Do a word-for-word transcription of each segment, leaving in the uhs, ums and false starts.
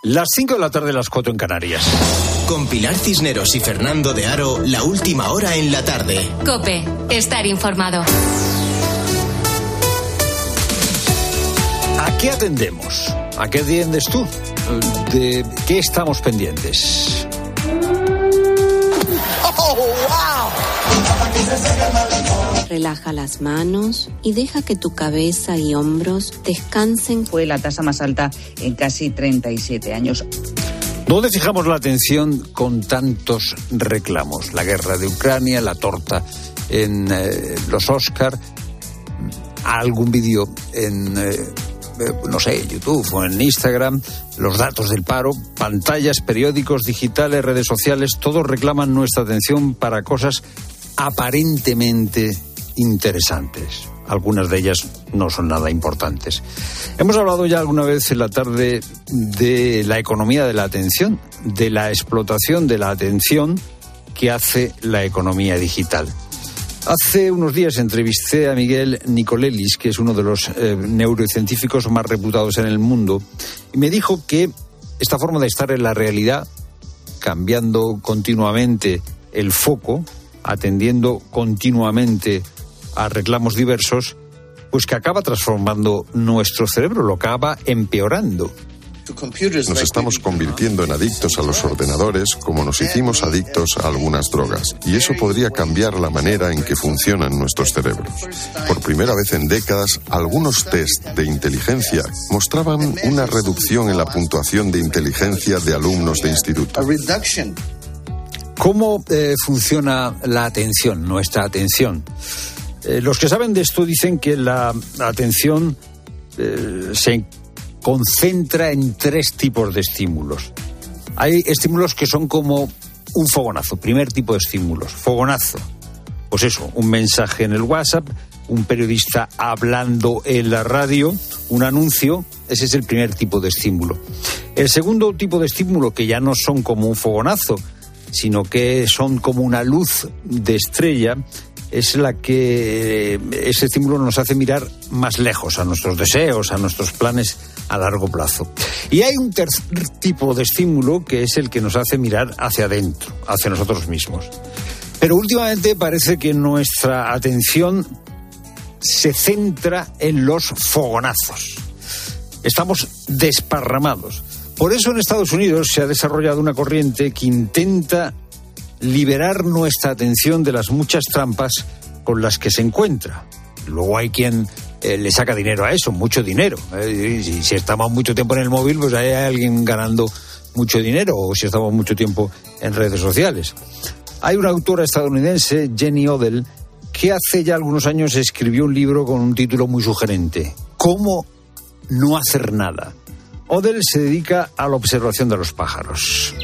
Las cinco de la tarde, las cuatro en Canarias. Con Pilar Cisneros y Fernando de Aro, la última hora en la tarde. COPE, estar informado. ¿A qué atendemos? ¿A qué atiendes tú? ¿De qué estamos pendientes? ¡Oh, wow! Relaja las manos y deja que tu cabeza y hombros descansen. Fue la tasa más alta en casi treinta y siete años. ¿Dónde fijamos la atención con tantos reclamos? La guerra de Ucrania, la torta en eh, los Oscar, algún vídeo en, eh, no sé, YouTube o en Instagram, los datos del paro, pantallas, periódicos digitales, redes sociales, todos reclaman nuestra atención para cosas aparentemente interesantes. Algunas de ellas no son nada importantes. Hemos hablado ya alguna vez en la tarde de la economía de la atención, de la explotación de la atención que hace la economía digital. Hace unos días entrevisté a Miguel Nicolelis, que es uno de los eh, neurocientíficos más reputados en el mundo, y me dijo que esta forma de estar en la realidad, cambiando continuamente el foco, atendiendo continuamente a reclamos diversos, pues que acaba transformando nuestro cerebro, lo acaba empeorando. Nos estamos convirtiendo en adictos a los ordenadores como nos hicimos adictos a algunas drogas, y eso podría cambiar la manera en que funcionan nuestros cerebros. Por primera vez en décadas, algunos test de inteligencia mostraban una reducción en la puntuación de inteligencia de alumnos de instituto. ¿Cómo eh, funciona la atención, nuestra atención? Eh, los que saben de esto dicen que la atención eh, se concentra en tres tipos de estímulos. Hay estímulos que son como un fogonazo, primer tipo de estímulos, fogonazo. Pues eso, un mensaje en el WhatsApp, un periodista hablando en la radio, un anuncio, ese es el primer tipo de estímulo. El segundo tipo de estímulo, que ya no son como un fogonazo, sino que son como una luz de estrella, es la que ese estímulo nos hace mirar más lejos, a nuestros deseos, a nuestros planes a largo plazo. Y hay un tercer tipo de estímulo que es el que nos hace mirar hacia adentro, hacia nosotros mismos. Pero últimamente parece que nuestra atención se centra en los fogonazos. Estamos desparramados. Por eso en Estados Unidos se ha desarrollado una corriente que intenta liberar nuestra atención de las muchas trampas con las que se encuentra. Luego hay quien eh, le saca dinero a eso, mucho dinero. Eh, y si estamos mucho tiempo en el móvil, pues hay alguien ganando mucho dinero, o si estamos mucho tiempo en redes sociales. Hay una autora estadounidense, Jenny Odell, que hace ya algunos años escribió un libro con un título muy sugerente: ¿Cómo no hacer nada? Odell se dedica a la observación de los pájaros.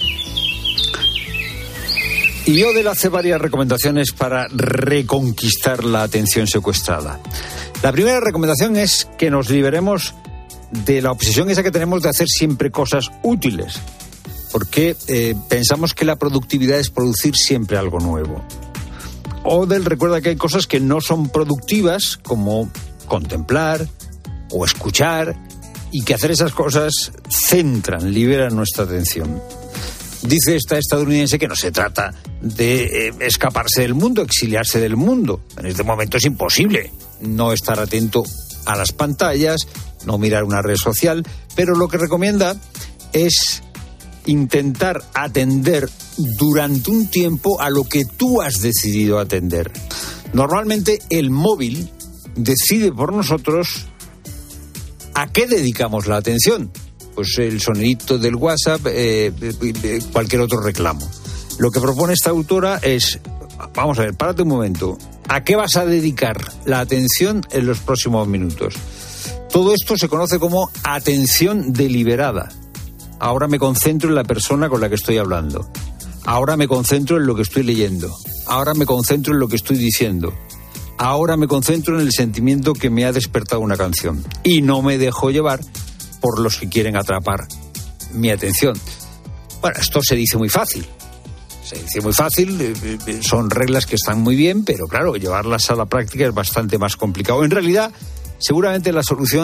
Y Odell hace varias recomendaciones para reconquistar la atención secuestrada. La primera recomendación es que nos liberemos de la obsesión esa que tenemos de hacer siempre cosas útiles, porque eh, pensamos que la productividad es producir siempre algo nuevo. Odell recuerda que hay cosas que no son productivas, como contemplar o escuchar, y que hacer esas cosas centran, liberan nuestra atención. Dice esta estadounidense que no se trata de eh, escaparse del mundo, exiliarse del mundo. En este momento es imposible no estar atento a las pantallas, no mirar una red social, pero lo que recomienda es intentar atender durante un tiempo a lo que tú has decidido atender. Normalmente el móvil decide por nosotros a qué dedicamos la atención. Pues el sonidito del WhatsApp, eh, cualquier otro reclamo. Lo que propone esta autora es, vamos a ver, párate un momento, ¿a qué vas a dedicar la atención en los próximos minutos? Todo esto se conoce como atención deliberada. Ahora me concentro en la persona con la que estoy hablando. Ahora me concentro en lo que estoy leyendo. Ahora me concentro en lo que estoy diciendo. Ahora me concentro en el sentimiento que me ha despertado una canción. Y no me dejo llevar por los que quieren atrapar mi atención. Bueno, esto se dice muy fácil. Se dice muy fácil, son reglas que están muy bien, pero claro, llevarlas a la práctica es bastante más complicado. En realidad, seguramente la solución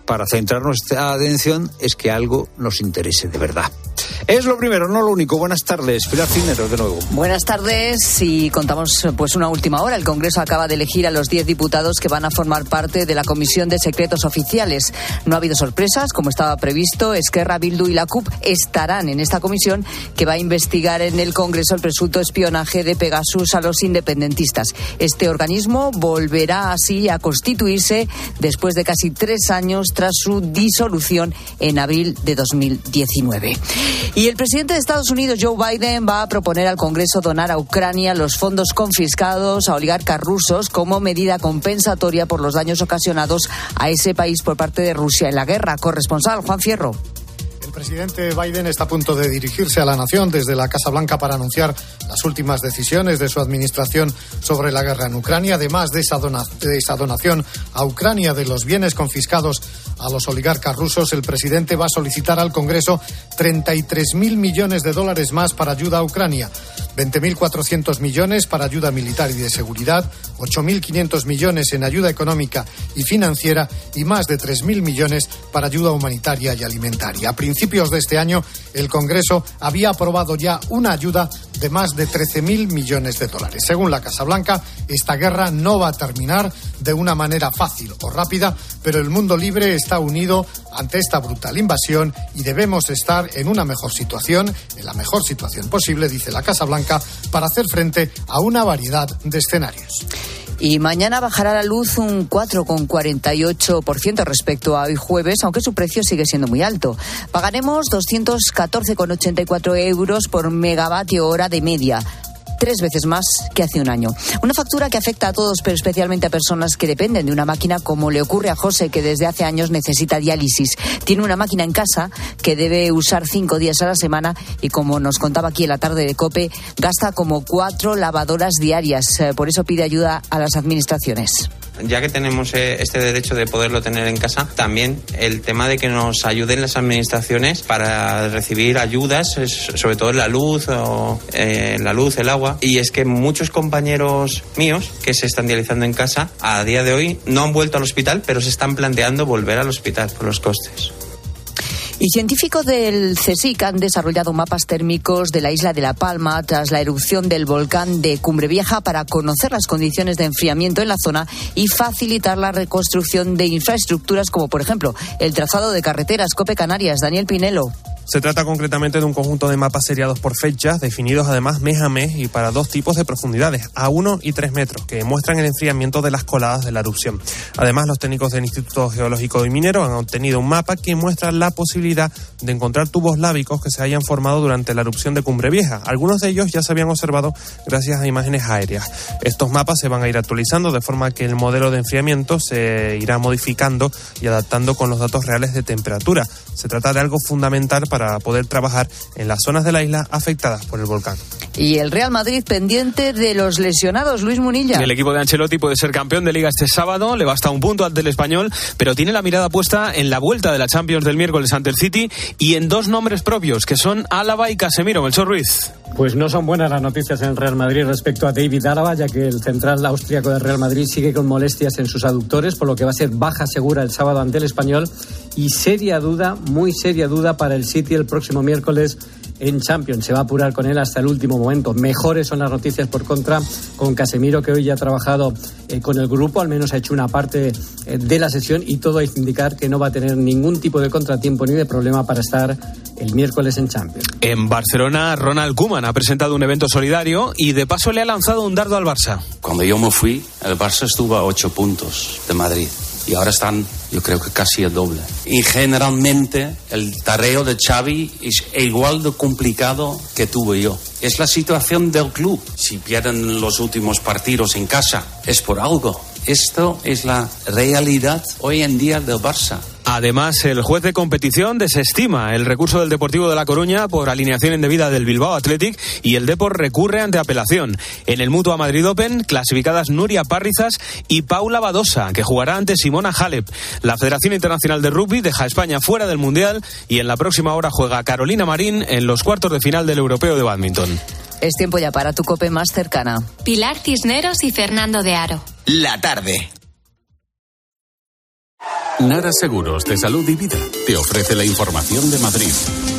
para centrar nuestra atención es que algo nos interese de verdad. Es lo primero, no lo único. Buenas tardes, Pilar Cisneros, de nuevo. Buenas tardes y contamos pues una última hora. El Congreso acaba de elegir a los diez diputados que van a formar parte de la Comisión de Secretos Oficiales. No ha habido sorpresas, como estaba previsto. Esquerra, Bildu y la C U P estarán en esta comisión que va a investigar en el Congreso el presunto espionaje de Pegasus a los independentistas. Este organismo volverá así a constituirse después de casi tres años tras su disolución en abril de dos mil diecinueve. Y el presidente de Estados Unidos, Joe Biden, va a proponer al Congreso donar a Ucrania los fondos confiscados a oligarcas rusos como medida compensatoria por los daños ocasionados a ese país por parte de Rusia en la guerra. Corresponsal Juan Fierro. El presidente Biden está a punto de dirigirse a la nación desde la Casa Blanca para anunciar las últimas decisiones de su administración sobre la guerra en Ucrania. Además de esa, dona, de esa donación a Ucrania de los bienes confiscados a los oligarcas rusos, el presidente va a solicitar al Congreso treinta y tres mil millones de dólares más para ayuda a Ucrania, veinte mil cuatrocientos millones para ayuda militar y de seguridad, ocho mil quinientos millones en ayuda económica y financiera y más de tres mil millones para ayuda humanitaria y alimentaria. A principios de este año, el Congreso había aprobado ya una ayuda de más de trece mil millones de dólares. Según la Casa Blanca, esta guerra no va a terminar de una manera fácil o rápida, pero el mundo libre está unido ante esta brutal invasión y debemos estar en una mejor situación, en la mejor situación posible, dice la Casa Blanca, para hacer frente a una variedad de escenarios. Y mañana bajará la luz un cuatro coma cuarenta y ocho por ciento respecto a hoy jueves, aunque su precio sigue siendo muy alto. Pagaremos doscientos catorce coma ochenta y cuatro euros por megavatio hora de media, tres veces más que hace un año. Una factura que afecta a todos, pero especialmente a personas que dependen de una máquina, como le ocurre a José, que desde hace años necesita diálisis. Tiene una máquina en casa que debe usar cinco días a la semana y, como nos contaba aquí en la tarde de COPE, gasta como cuatro lavadoras diarias. Por eso pide ayuda a las administraciones. Ya que tenemos este derecho de poderlo tener en casa, también el tema de que nos ayuden las administraciones para recibir ayudas, sobre todo en la luz, o, eh, la luz, el agua. Y es que muchos compañeros míos que se están dializando en casa, a día de hoy no han vuelto al hospital, pero se están planteando volver al hospital por los costes. Y científicos del CSIC han desarrollado mapas térmicos de la isla de La Palma tras la erupción del volcán de Cumbre Vieja para conocer las condiciones de enfriamiento en la zona y facilitar la reconstrucción de infraestructuras como, por ejemplo, el trazado de carreteras. COPE Canarias, Daniel Pinelo. Se trata concretamente de un conjunto de mapas seriados por fechas, definidos además mes a mes y para dos tipos de profundidades, a uno y tres metros, que muestran el enfriamiento de las coladas de la erupción. Además, los técnicos del Instituto Geológico y Minero han obtenido un mapa que muestra la posibilidad de encontrar tubos lábicos que se hayan formado durante la erupción de Cumbre Vieja. Algunos de ellos ya se habían observado gracias a imágenes aéreas. Estos mapas se van a ir actualizando de forma que el modelo de enfriamiento se irá modificando y adaptando con los datos reales de temperatura. Se trata de algo fundamental para poder trabajar en las zonas de la isla afectadas por el volcán. Y el Real Madrid pendiente de los lesionados, Luis Munilla. El equipo de Ancelotti puede ser campeón de Liga este sábado, le basta un punto ante el Español, pero tiene la mirada puesta en la vuelta de la Champions del miércoles ante el City y en dos nombres propios, que son Álava y Casemiro. Melchor Ruiz. Pues no son buenas las noticias en el Real Madrid respecto a David Álava, ya que el central austríaco del Real Madrid sigue con molestias en sus aductores, por lo que va a ser baja segura el sábado ante el Español y seria duda, muy seria duda para el City el próximo miércoles en Champions. Se va a apurar con él hasta el último momento. Mejores son las noticias por contra con Casemiro, que hoy ya ha trabajado eh, con el grupo, al menos ha hecho una parte eh, de la sesión y todo es indicar que no va a tener ningún tipo de contratiempo ni de problema para estar el miércoles en Champions. En Barcelona, Ronald Koeman ha presentado un evento solidario y de paso le ha lanzado un dardo al Barça. Cuando yo me fui, el Barça estuvo a ocho puntos de Madrid. Y ahora están, yo creo que casi el doble. Y generalmente el tarea de Xavi es igual de complicado que tuve yo. Es la situación del club. Si pierden los últimos partidos en casa, es por algo. Esto es la realidad hoy en día del Barça. Además, el juez de competición desestima el recurso del Deportivo de La Coruña por alineación indebida del Bilbao Athletic y el Depor recurre ante apelación. En el Mutua Madrid Open, clasificadas Nuria Parrizas y Paula Badosa, que jugará ante Simona Halep. La Federación Internacional de Rugby deja a España fuera del Mundial y en la próxima hora juega Carolina Marín en los cuartos de final del Europeo de Bádminton. Es tiempo ya para tu COPE más cercana. Pilar Cisneros y Fernando de Aro. La tarde. Nara Seguros de Salud y Vida te ofrece la información de Madrid.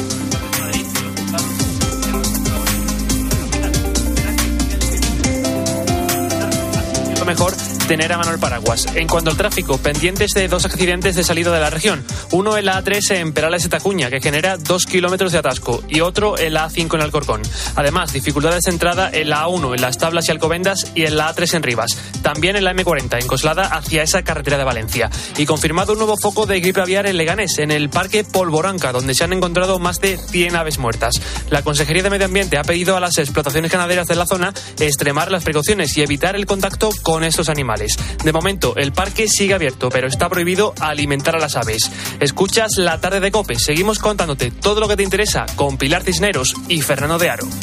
Lo mejor, tener a mano el paraguas. En cuanto al tráfico, pendientes de dos accidentes de salida de la región. Uno en la A tres en Perales de Tacuña, que genera dos kilómetros de atasco, y otro en la A cinco en Alcorcón. Además, dificultades de entrada en la A uno en Las Tablas y Alcobendas y en la A tres en Rivas. También en la eme cuarenta en Coslada hacia esa carretera de Valencia. Y confirmado un nuevo foco de gripe aviar en Leganés, en el Parque Polvoranca, donde se han encontrado más de cien aves muertas. La Consejería de Medio Ambiente ha pedido a las explotaciones ganaderas de la zona extremar las precauciones y evitar el contacto con estos animales. De momento, el parque sigue abierto, pero está prohibido alimentar a las aves. Escuchas La Tarde de COPE. Seguimos contándote todo lo que te interesa con Pilar Cisneros y Fernando de Aro.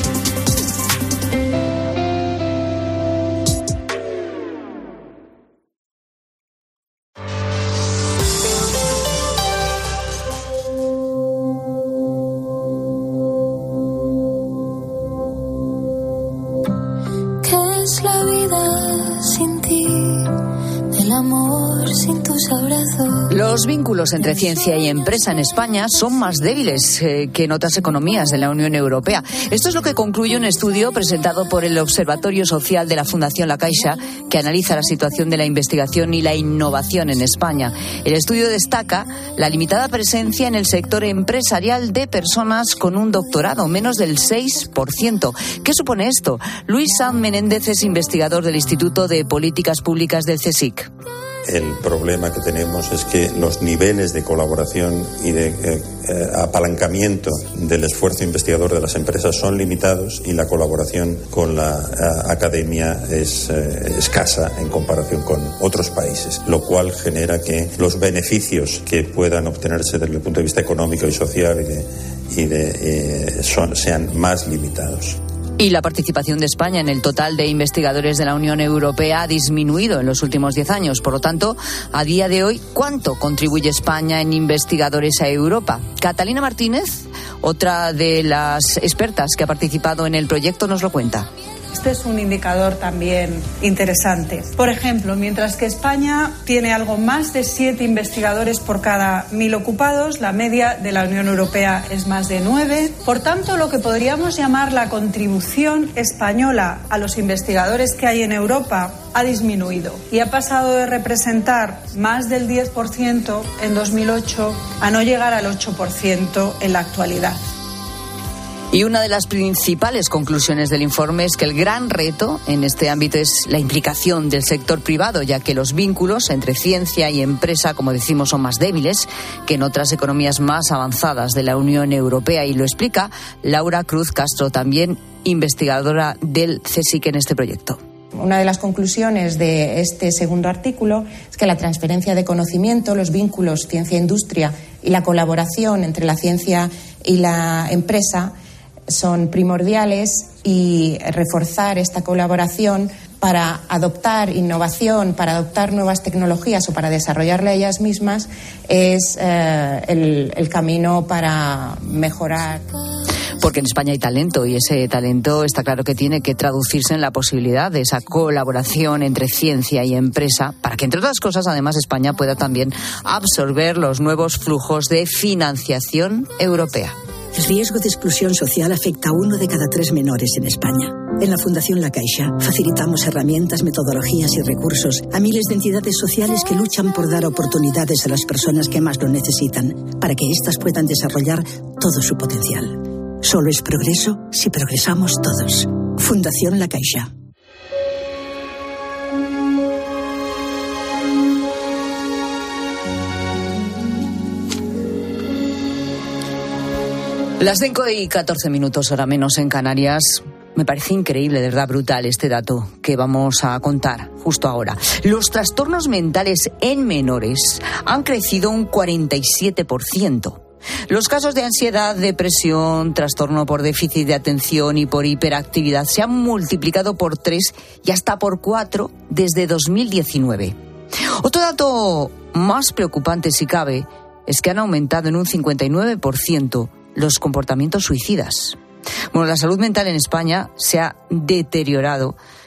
¿Qué es la vida sin ti? El amor sin tus abrazos. Los vínculos entre ciencia y empresa en España son más débiles eh, que en otras economías de la Unión Europea. Esto es lo que concluye un estudio presentado por el Observatorio Social de la Fundación La Caixa, que analiza la situación de la investigación y la innovación en España. El estudio destaca la limitada presencia en el sector empresarial de personas con un doctorado, menos del seis por ciento. ¿Qué supone esto? Luis Sanz Menéndez es investigador del Instituto de Políticas Públicas del CSIC. El problema que tenemos es que los niveles de colaboración y de eh, eh, apalancamiento del esfuerzo investigador de las empresas son limitados y la colaboración con la eh, academia es eh, escasa en comparación con otros países, lo cual genera que los beneficios que puedan obtenerse desde el punto de vista económico y social y de, y de, eh, son, sean más limitados. Y la participación de España en el total de investigadores de la Unión Europea ha disminuido en los últimos diez años. Por lo tanto, a día de hoy, ¿cuánto contribuye España en investigadores a Europa? Catalina Martínez, otra de las expertas que ha participado en el proyecto, nos lo cuenta. Este es un indicador también interesante. Por ejemplo, mientras que España tiene algo más de siete investigadores por cada mil ocupados, la media de la Unión Europea es más de nueve. Por tanto, lo que podríamos llamar la contribución española a los investigadores que hay en Europa ha disminuido y ha pasado de representar más del diez por ciento en dos mil ocho a no llegar al ocho por ciento en la actualidad. Y una de las principales conclusiones del informe es que el gran reto en este ámbito es la implicación del sector privado, ya que los vínculos entre ciencia y empresa, como decimos, son más débiles que en otras economías más avanzadas de la Unión Europea. Y lo explica Laura Cruz Castro, también investigadora del CSIC en este proyecto. Una de las conclusiones de este segundo artículo es que la transferencia de conocimiento, los vínculos ciencia-industria y la colaboración entre la ciencia y la empresa son primordiales y reforzar esta colaboración para adoptar innovación, para adoptar nuevas tecnologías o para desarrollarla ellas mismas es eh, el, el camino para mejorar. Porque en España hay talento y ese talento está claro que tiene que traducirse en la posibilidad de esa colaboración entre ciencia y empresa para que, entre otras cosas, además España pueda también absorber los nuevos flujos de financiación europea. El riesgo de exclusión social afecta a uno de cada tres menores en España. En la Fundación La Caixa facilitamos herramientas, metodologías y recursos a miles de entidades sociales que luchan por dar oportunidades a las personas que más lo necesitan, para que éstas puedan desarrollar todo su potencial. Solo es progreso si progresamos todos. Fundación La Caixa. Las cinco y catorce minutos, hora menos en Canarias. Me parece increíble, de verdad brutal este dato que vamos a contar justo ahora. Los trastornos mentales en menores han crecido un cuarenta y siete por ciento. Los casos de ansiedad, depresión, trastorno por déficit de atención y por hiperactividad se han multiplicado por tres y hasta por cuatro desde dos mil diecinueve. Otro dato más preocupante, si cabe, es que han aumentado en un cincuenta y nueve por ciento los comportamientos suicidas. Bueno, la salud mental en España se ha deteriorado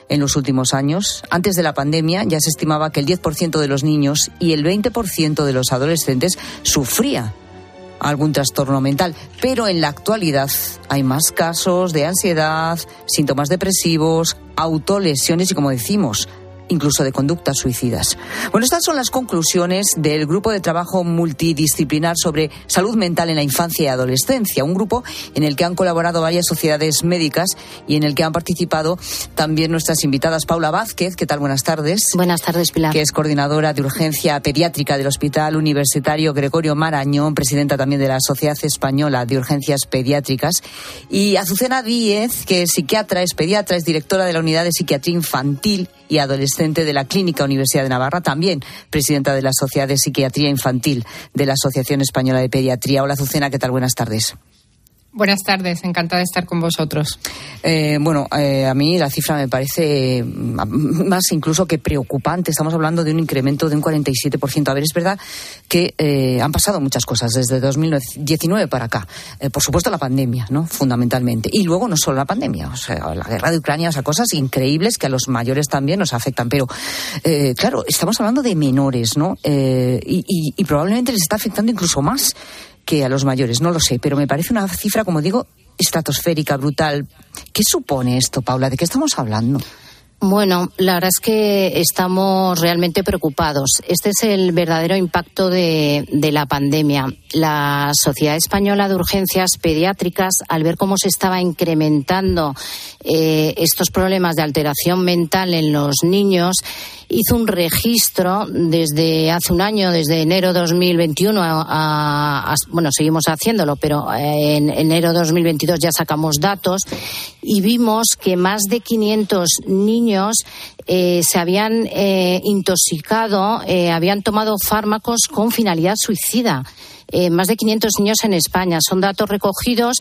en los últimos años. Antes de la pandemia ya se estimaba que el diez por ciento de los niños y el veinte por ciento de los adolescentes sufría algún trastorno mental, pero en la actualidad hay más casos de ansiedad, síntomas depresivos, autolesiones y, como decimos, incluso de conductas suicidas. Bueno, estas son las conclusiones del grupo de trabajo multidisciplinar sobre salud mental en la infancia y adolescencia, un grupo en el que han colaborado varias sociedades médicas y en el que han participado también nuestras invitadas. Paula Vázquez, ¿qué tal? Buenas tardes. Buenas tardes, Pilar. Que es coordinadora de urgencia pediátrica del Hospital Universitario Gregorio Marañón, presidenta también de la Sociedad Española de Urgencias Pediátricas. Y Azucena Díez, que es psiquiatra, es pediatra, es directora de la Unidad de Psiquiatría Infantil y Adolescente de la Clínica Universidad de Navarra, también presidenta de la Sociedad de Psiquiatría Infantil de la Asociación Española de Pediatría. Hola, Azucena, ¿qué tal? Buenas tardes. Buenas tardes, encantada de estar con vosotros. Eh, bueno, eh, a mí la cifra me parece más incluso que preocupante. Estamos hablando de un incremento de un cuarenta y siete por ciento. A ver, es verdad que eh, han pasado muchas cosas desde dos mil diecinueve para acá. Eh, por supuesto, la pandemia, ¿no? Fundamentalmente. Y luego no solo la pandemia, o sea, la guerra de Ucrania, o sea, cosas increíbles que a los mayores también nos afectan. Pero, eh, claro, estamos hablando de menores, ¿no? Eh, y, y, y probablemente les está afectando incluso más que a los mayores, no lo sé, pero me parece una cifra, como digo, estratosférica, brutal. ¿Qué supone esto, Paula? ¿De qué estamos hablando? Bueno, la verdad es que estamos realmente preocupados. Este es el verdadero impacto de, de la pandemia. La Sociedad Española de Urgencias Pediátricas, al ver cómo se estaba incrementando eh, estos problemas de alteración mental en los niños, hizo un registro desde hace un año, desde enero dos mil veintiuno, a, a, a, bueno, seguimos haciéndolo, pero en enero dos mil veintidós ya sacamos datos y vimos que más de quinientos niños eh, se habían eh, intoxicado, eh, habían tomado fármacos con finalidad suicida. Eh, más de quinientos niños en España. Son datos recogidos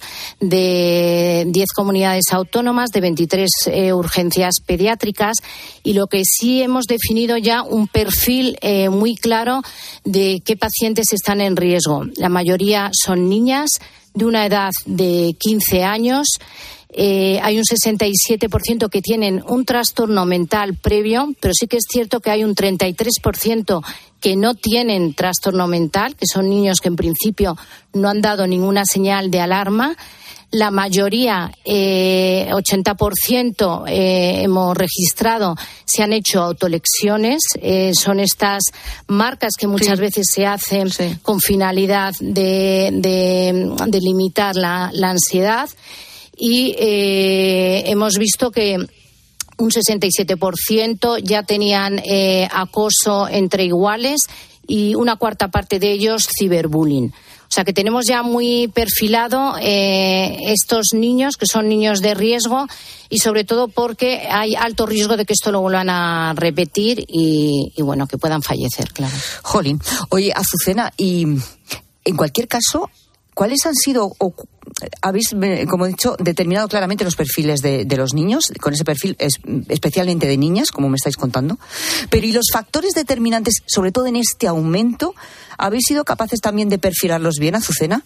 de diez comunidades autónomas, de veintitrés eh, urgencias pediátricas, y lo que sí hemos definido ya un perfil eh, muy claro de qué pacientes están en riesgo. La mayoría son niñas de una edad de quince años. Eh, hay un sesenta y siete por ciento que tienen un trastorno mental previo, pero sí que es cierto que hay un treinta y tres por ciento que no tienen trastorno mental, que son niños que en principio no han dado ninguna señal de alarma. La mayoría, eh, ochenta por ciento eh, hemos registrado, se han hecho autolesiones. Eh, son estas marcas que muchas sí. veces se hacen sí. con finalidad de, de, de limitar la, la ansiedad. Y eh, hemos visto que un sesenta y siete por ciento ya tenían eh, acoso entre iguales y una cuarta parte de ellos ciberbullying. O sea que tenemos ya muy perfilado eh, estos niños, que son niños de riesgo, y sobre todo porque hay alto riesgo de que esto lo vuelvan a repetir y, y bueno, que puedan fallecer, claro. Jolín. Oye, Azucena, y en cualquier caso, ¿cuáles han sido, o habéis, como he dicho, determinado claramente los perfiles de, de los niños, con ese perfil es, especialmente de niñas, como me estáis contando? Pero ¿y los factores determinantes, sobre todo en este aumento, habéis sido capaces también de perfilarlos bien, Azucena?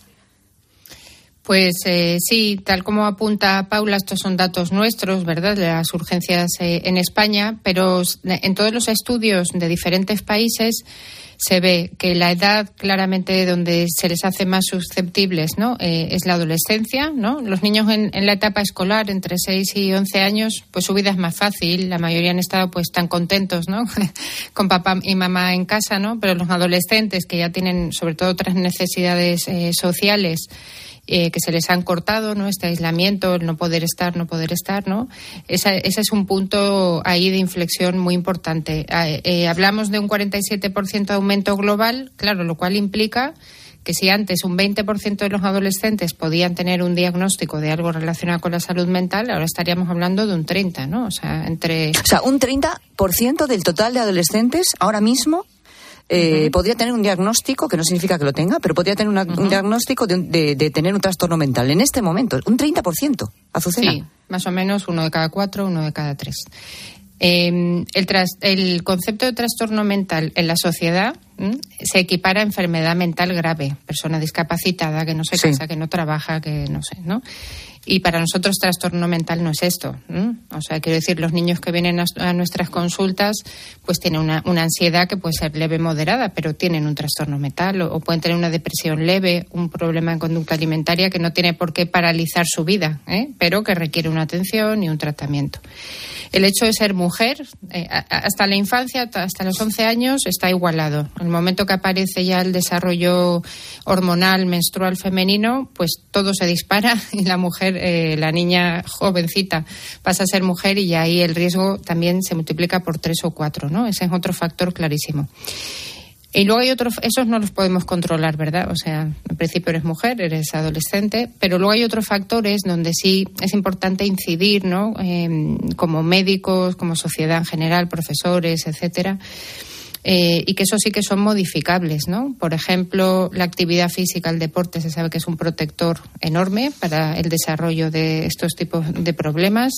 Pues eh, sí, tal como apunta Paula, estos son datos nuestros, ¿verdad?, de las urgencias eh, en España, pero en todos los estudios de diferentes países se ve que la edad claramente donde se les hace más susceptibles, ¿no?, eh, es la adolescencia, ¿no? Los niños en, en la etapa escolar, entre seis y once años, pues su vida es más fácil, la mayoría han estado pues tan contentos, ¿no?, con papá y mamá en casa, ¿no? Pero los adolescentes que ya tienen sobre todo otras necesidades eh, sociales, Eh, que se les han cortado, ¿no?, este aislamiento, el no poder estar, no poder estar, ¿no? Esa, ese es un punto ahí de inflexión muy importante. Eh, eh, hablamos de un cuarenta y siete por ciento de aumento global, claro, lo cual implica que si antes un veinte por ciento de los adolescentes podían tener un diagnóstico de algo relacionado con la salud mental, ahora estaríamos hablando de un treinta por ciento, ¿no? O sea, entre... O sea, un treinta por ciento del total de adolescentes ahora mismo Eh, uh-huh. podría tener un diagnóstico, que no significa que lo tenga, pero podría tener una, uh-huh. un diagnóstico de, de, de tener un trastorno mental. En este momento, un treinta por ciento, Azucena. Sí, más o menos uno de cada cuatro, uno de cada tres. Eh, el, tras, el concepto de trastorno mental en la sociedad ¿m? Se equipara a enfermedad mental grave, persona discapacitada que no se casa, sí. que no trabaja, que no sé, ¿no? Y para nosotros trastorno mental no es esto. ¿eh? O sea, quiero decir, los niños que vienen a, a nuestras consultas pues tienen una, una ansiedad que puede ser leve, moderada, pero tienen un trastorno mental o, o pueden tener una depresión leve, un problema en conducta alimentaria que no tiene por qué paralizar su vida, ¿eh? pero que requiere una atención y un tratamiento. El hecho de ser mujer, eh, hasta la infancia, hasta los once años, está igualado. En el momento que aparece ya el desarrollo hormonal, menstrual femenino, pues todo se dispara y la mujer, eh, la niña jovencita, pasa a ser mujer y ahí el riesgo también se multiplica por tres o cuatro, ¿no? Ese es otro factor clarísimo. Y luego hay otros, esos no los podemos controlar, ¿verdad? O sea, en principio eres mujer, eres adolescente, pero luego hay otros factores donde sí es importante incidir, ¿no? Eh, como médicos, como sociedad en general, profesores, etcétera, eh, y que eso sí que son modificables, ¿no? Por ejemplo, la actividad física, el deporte, se sabe que es un protector enorme para el desarrollo de estos tipos de problemas.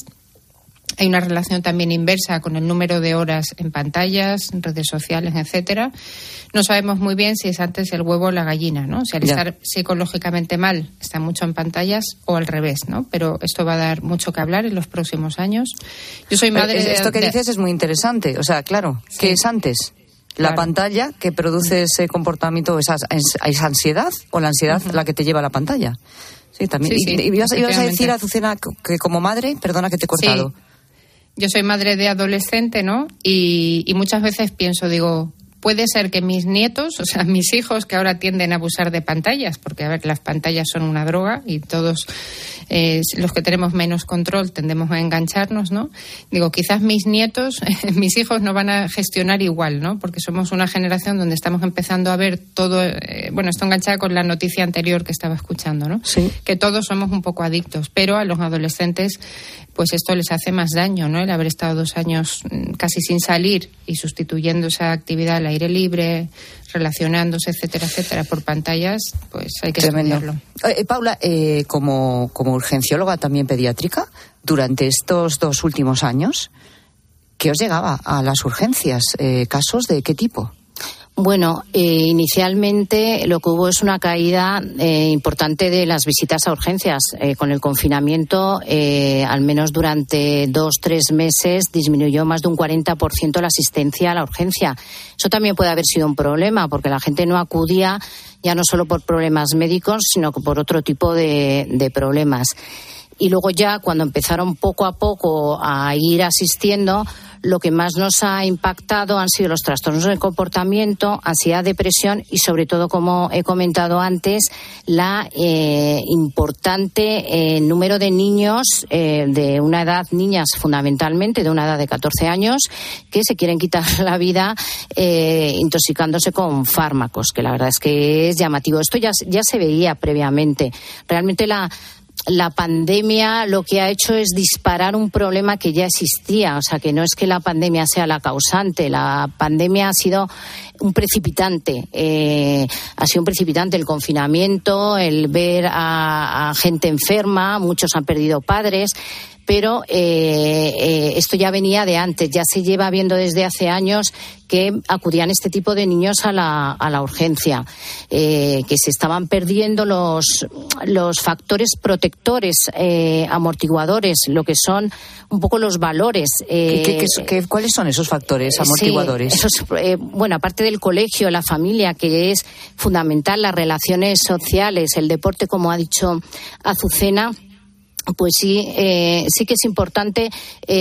Hay una relación también inversa con el número de horas en pantallas, en redes sociales, etcétera. No sabemos muy bien si es antes el huevo o la gallina, ¿no? Si al ya. estar psicológicamente mal está mucho en pantallas o al revés, ¿no? Pero esto va a dar mucho que hablar en los próximos años. Yo soy madre Pero esto de... que dices es muy interesante. O sea, claro, sí. ¿qué es antes? ¿La claro. pantalla que produce ese comportamiento, esa, esa ansiedad, o la ansiedad uh-huh. la que te lleva a la pantalla? Sí, también. Sí, sí, y, y ibas, ibas a decir, Azucena, que como madre, perdona que te he cortado. Sí. Yo soy madre de adolescente, ¿no? Y, y muchas veces pienso, digo, puede ser que mis nietos, o sea, mis hijos que ahora tienden a abusar de pantallas, porque, a ver, las pantallas son una droga y todos eh, los que tenemos menos control tendemos a engancharnos, ¿no? Digo, quizás mis nietos, mis hijos no van a gestionar igual, ¿no? Porque somos una generación donde estamos empezando a ver todo, eh, bueno, esto enganchada con la noticia anterior que estaba escuchando, ¿no? Sí. Que todos somos un poco adictos, pero a los adolescentes pues esto les hace más daño, ¿no? El haber estado dos años casi sin salir y sustituyendo esa actividad al aire libre, relacionándose, etcétera, etcétera, por pantallas, pues hay que Tremendo. estudiarlo. Eh, Paula, eh, como, como urgencióloga también pediátrica, durante estos dos últimos años, ¿qué os llegaba a las urgencias? Eh, ¿Casos de qué tipo? Bueno, eh, inicialmente lo que hubo es una caída eh, importante de las visitas a urgencias. Eh, con el confinamiento, eh, al menos durante dos, tres meses, disminuyó más de un cuarenta por ciento la asistencia a la urgencia. Eso también puede haber sido un problema, porque la gente no acudía ya no solo por problemas médicos, sino por otro tipo de, de problemas. Y luego ya, cuando empezaron poco a poco a ir asistiendo, lo que más nos ha impactado han sido los trastornos del comportamiento, ansiedad, depresión y, sobre todo, como he comentado antes, la eh, importante eh, número de niños eh, de una edad, niñas fundamentalmente, de una edad de catorce años, que se quieren quitar la vida eh, intoxicándose con fármacos, que la verdad es que es llamativo. Esto ya, ya se veía previamente. Realmente la... La pandemia lo que ha hecho es disparar un problema que ya existía, o sea, que no es que la pandemia sea la causante, la pandemia ha sido un precipitante, eh, ha sido un precipitante el confinamiento, el ver a, a gente enferma, muchos han perdido padres, pero eh, eh, esto ya venía de antes, ya se lleva viendo desde hace años que acudían este tipo de niños a la, a la urgencia, eh, que se estaban perdiendo los, los factores protectores, eh, amortiguadores, lo que son un poco los valores. Eh, ¿Qué, qué, qué, qué, ¿Cuáles son esos factores amortiguadores? Sí, esos, eh, bueno, aparte del colegio, la familia, que es fundamental, las relaciones sociales, el deporte, como ha dicho Azucena, pues sí, eh, sí que es importante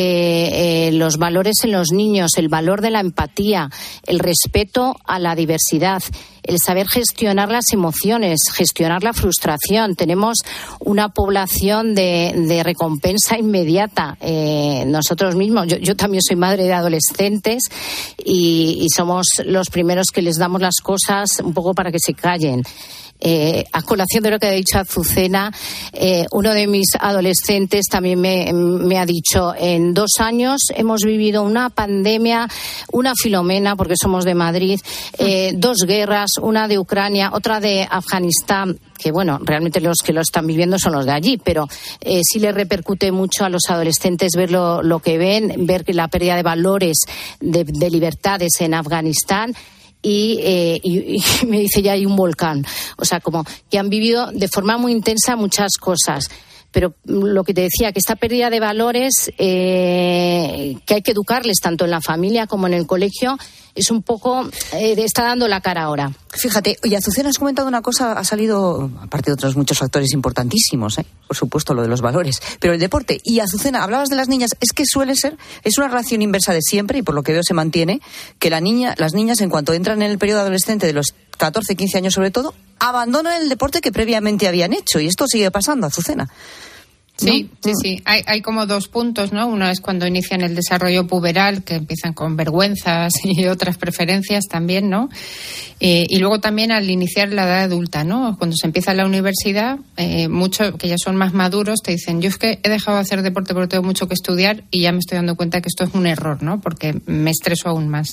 eh, eh, los valores en los niños, el valor de la empatía, el respeto a la diversidad, el saber gestionar las emociones, gestionar la frustración. Tenemos una población de, de recompensa inmediata. Eh, nosotros mismos, yo, yo también soy madre de adolescentes y, y somos los primeros que les damos las cosas un poco para que se callen. Eh, a colación de lo que ha dicho Azucena, eh, uno de mis adolescentes también me, me ha dicho, en dos años hemos vivido una pandemia, una Filomena, porque somos de Madrid, eh, dos guerras, una de Ucrania, otra de Afganistán, que bueno, realmente los que lo están viviendo son los de allí, pero eh, sí le repercute mucho a los adolescentes ver lo, lo que ven, ver la pérdida de valores, de, de libertades en Afganistán. y, eh, y, y me dice ya hay un volcán. O sea, como que han vivido de forma muy intensa muchas cosas. Pero lo que te decía, que esta pérdida de valores eh, que hay que educarles tanto en la familia como en el colegio, es un poco, eh, está dando la cara ahora. Fíjate, y Azucena, has comentado una cosa, ha salido, aparte de otros muchos factores importantísimos, ¿eh? Por supuesto, lo de los valores, pero el deporte. Y Azucena, hablabas de las niñas, es que suele ser, es una relación inversa de siempre, y por lo que veo se mantiene, que la niña, las niñas, en cuanto entran en el periodo adolescente, de los catorce, quince años sobre todo, abandonan el deporte que previamente habían hecho, y esto sigue pasando, Azucena. Sí, ¿no? sí, sí. Hay, hay como dos puntos, ¿no? Uno es cuando inician el desarrollo puberal, que empiezan con vergüenzas y otras preferencias también, ¿no? Eh, y luego también al iniciar la edad adulta, ¿no? Cuando se empieza la universidad, eh, muchos que ya son más maduros te dicen, yo es que he dejado de hacer deporte porque tengo mucho que estudiar y ya me estoy dando cuenta que esto es un error, ¿no? Porque me estreso aún más.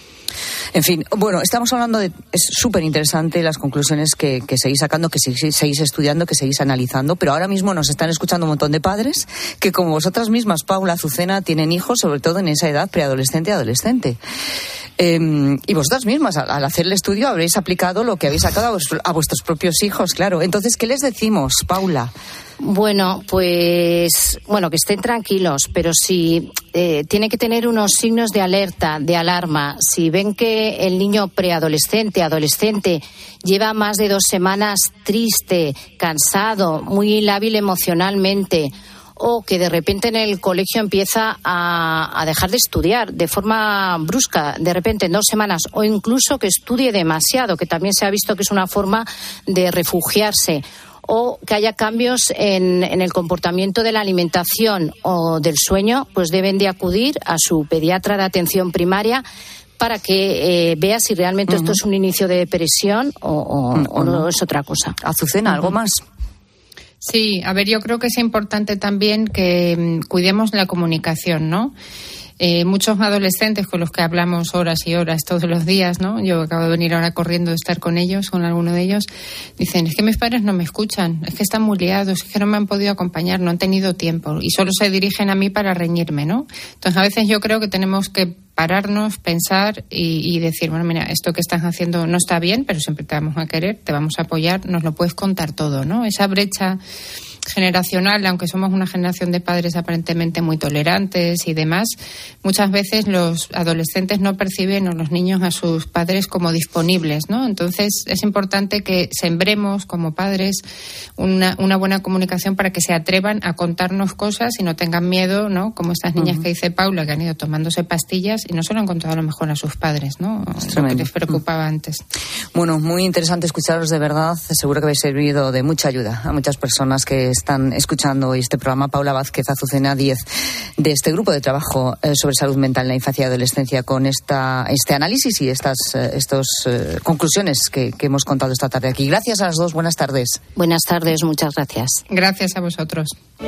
En fin, bueno, estamos hablando de... Es súper interesante las conclusiones que, que seguís sacando, que seguís, seguís estudiando, que seguís analizando, pero ahora mismo nos están escuchando un montón de padres que, como vosotras mismas, Paula, Azucena, tienen hijos, sobre todo en esa edad preadolescente y adolescente. Eh, y vosotras mismas, al, al hacer el estudio, habréis aplicado lo que habéis sacado a, vuestro, a vuestros propios hijos, claro. Entonces, ¿qué les decimos, Paula? Bueno, pues, bueno, que estén tranquilos, pero si eh, tiene que tener unos signos de alerta, de alarma. Si ven que el niño preadolescente, adolescente, lleva más de dos semanas triste, cansado, muy lábil emocionalmente, o que de repente en el colegio empieza a, a dejar de estudiar de forma brusca, de repente en dos semanas, o incluso que estudie demasiado, que también se ha visto que es una forma de refugiarse, o que haya cambios en, en el comportamiento de la alimentación o del sueño, pues deben de acudir a su pediatra de atención primaria para que eh, vea si realmente uh-huh. esto es un inicio de depresión o, o, uh-huh. o no es otra cosa. Azucena, ¿algo uh-huh. más? Sí, a ver, yo creo que es importante también que um, cuidemos la comunicación, ¿no? Eh, muchos adolescentes con los que hablamos horas y horas todos los días, ¿no? Yo acabo de venir ahora corriendo de estar con ellos, con alguno de ellos, dicen, es que mis padres no me escuchan, es que están muy liados, es que no me han podido acompañar, no han tenido tiempo y solo se dirigen a mí para reñirme, ¿no? Entonces a veces yo creo que tenemos que pararnos, pensar y, y decir, bueno, mira, esto que estás haciendo no está bien, pero siempre te vamos a querer, te vamos a apoyar, nos lo puedes contar todo, ¿no? Esa brecha generacional, aunque somos una generación de padres aparentemente muy tolerantes y demás, muchas veces los adolescentes no perciben o los niños a sus padres como disponibles, ¿no? Entonces es importante que sembremos como padres una, una buena comunicación para que se atrevan a contarnos cosas y no tengan miedo, ¿no? Como estas niñas uh-huh. que dice Paula, que han ido tomándose pastillas y no se lo han contado a lo mejor a sus padres, ¿no? Lo que les preocupaba uh-huh. antes. Bueno, muy interesante escucharos, de verdad. Seguro que habéis servido de mucha ayuda a muchas personas que están escuchando hoy este programa. Paula Vázquez, Azucena Díez, de este grupo de trabajo eh, sobre salud mental en la infancia y adolescencia, con esta este análisis y estas eh, estos, eh, conclusiones que, que hemos contado esta tarde aquí. Gracias a las dos. Buenas tardes. Buenas tardes. Muchas gracias. Gracias a vosotros.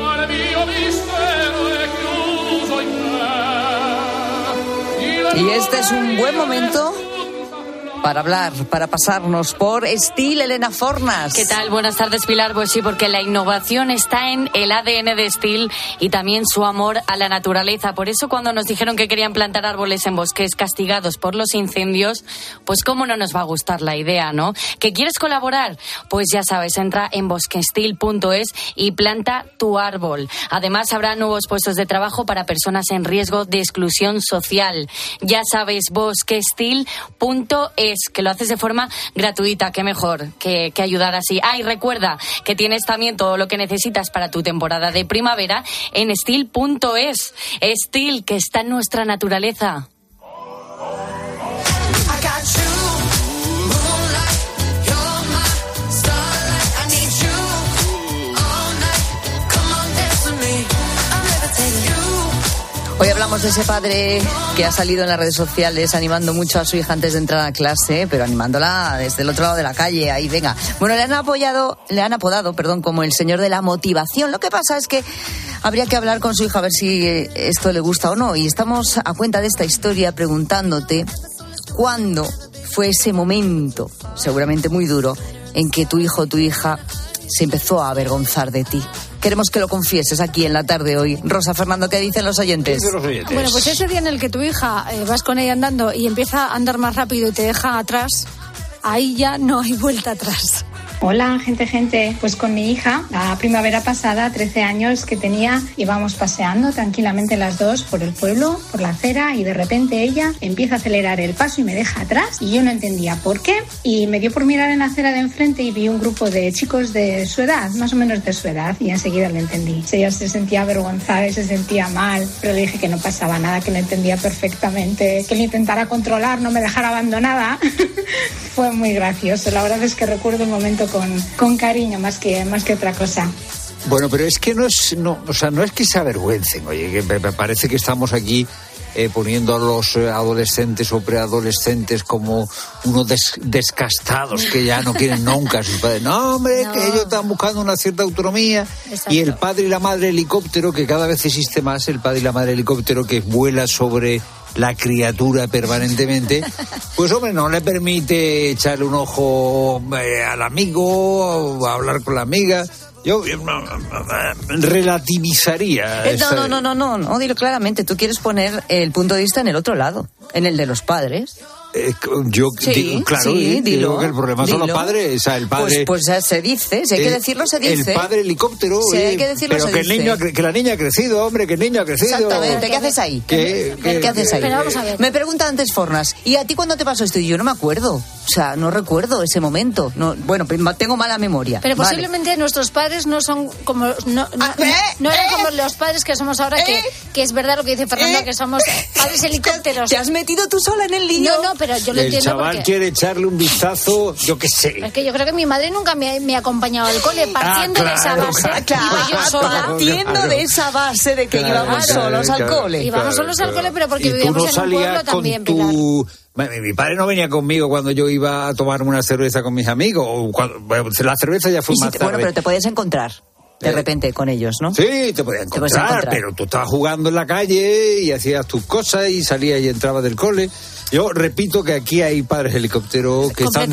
Y este es un buen momento para hablar, para pasarnos por Steel. Elena Fornas. ¿Qué tal? Buenas tardes, Pilar. Pues sí, porque la innovación está en el A D N de Steel y también su amor a la naturaleza. Por eso cuando nos dijeron que querían plantar árboles en bosques castigados por los incendios, pues cómo no nos va a gustar la idea, ¿no? ¿Que quieres colaborar? Pues ya sabes, entra en bosquesteel punto es y planta tu árbol. Además, habrá nuevos puestos de trabajo para personas en riesgo de exclusión social. Ya sabes, bosquesteel punto es. Que lo haces de forma gratuita, qué mejor que, que ayudar así. Ah, y recuerda que tienes también todo lo que necesitas para tu temporada de primavera en steel punto es. Steel, que está en nuestra naturaleza. Hoy hablamos de ese padre que ha salido en las redes sociales animando mucho a su hija antes de entrar a clase, pero animándola desde el otro lado de la calle. Ahí, venga. Bueno, le han apoyado, le han apodado, perdón, como el señor de la motivación. Lo que pasa es que habría que hablar con su hija a ver si esto le gusta o no. Y estamos a cuenta de esta historia preguntándote cuándo fue ese momento, seguramente muy duro, en que tu hijo o tu hija se empezó a avergonzar de ti. Queremos que lo confieses aquí en la tarde hoy. Rosa, Fernando, ¿qué dicen los oyentes? ¿Qué dicen los oyentes? Bueno, pues ese día en el que tu hija eh, vas con ella andando y empieza a andar más rápido y te deja atrás, ahí ya no hay vuelta atrás. Hola, gente, gente. Pues con mi hija, la primavera pasada, trece años que tenía, íbamos paseando tranquilamente las dos por el pueblo, por la acera, y de repente ella empieza a acelerar el paso y me deja atrás, y yo no entendía por qué, y me dio por mirar en la acera de enfrente y vi un grupo de chicos de su edad, más o menos de su edad, y enseguida lo entendí. Ella se sentía avergonzada y se sentía mal, pero le dije que no pasaba nada, que lo entendía perfectamente, que le intentara controlar, no me dejara abandonada. Fue muy gracioso. La verdad es que recuerdo el momento con, con cariño más que, más que otra cosa. Bueno, pero es que no es, no, o sea, no es que se avergüencen, oye, que me parece que estamos aquí eh, poniendo a los adolescentes o preadolescentes como unos des, descastados que ya no quieren nunca a sus padres. No, hombre, no. Que ellos están buscando una cierta autonomía. Exacto. Y el padre y la madre helicóptero, que cada vez existe más, el padre y la madre helicóptero que vuela sobre la criatura permanentemente, pues hombre, no le permite echarle un ojo eh, al amigo, o hablar con la amiga. Yo eh, relativizaría. Eh, esta... No, no, no, no, no, no, dilo claramente. Tú quieres poner el punto de vista en el otro lado, en el de los padres. Eh, yo sí, digo, claro, sí, dilo, digo que el problema dilo. son los padres, o sea, el padre. Pues, pues se dice, si hay que decirlo, se dice. El padre helicóptero, si oye, hay que decirlo, pero se que dice. el niño, que la niña ha crecido, hombre, que el niño ha crecido. Exactamente, ¿qué haces ahí? ¿Qué, ¿Qué, ¿Qué haces ahí? Pero vamos a ver. Me pregunta antes Fornas, ¿y a ti cuándo te pasó esto? Y yo no me acuerdo, o sea, no recuerdo ese momento. No, bueno, tengo mala memoria. Pero vale. Posiblemente nuestros padres no son como no, no, no, no eran como los padres que somos ahora, que, que es verdad lo que dice Fernando, que somos padres helicópteros. Te has metido tú sola en el lío. No, no, pero yo lo el entiendo. El chaval porque... quiere echarle un vistazo, yo qué sé. Es que yo creo que mi madre nunca me ha, me ha acompañado al cole, partiendo ah, claro, de esa base. Claro, iba yo sola. Partiendo claro. de esa base de que claro, íbamos claro, solos claro, al cole. Íbamos claro, solos claro. al cole, pero porque y vivíamos tú no en un pueblo también, tu... Mi, mi padre no venía conmigo cuando yo iba a tomarme una cerveza con mis amigos. O cuando, bueno, la cerveza ya fue si más te, tarde. Bueno, pero te podías encontrar de eh, repente con ellos, ¿no? Sí, te podías encontrar, encontrar, pero tú estabas jugando en la calle y hacías tus cosas y salías y entrabas del cole. Yo repito que aquí hay padres helicópteros que están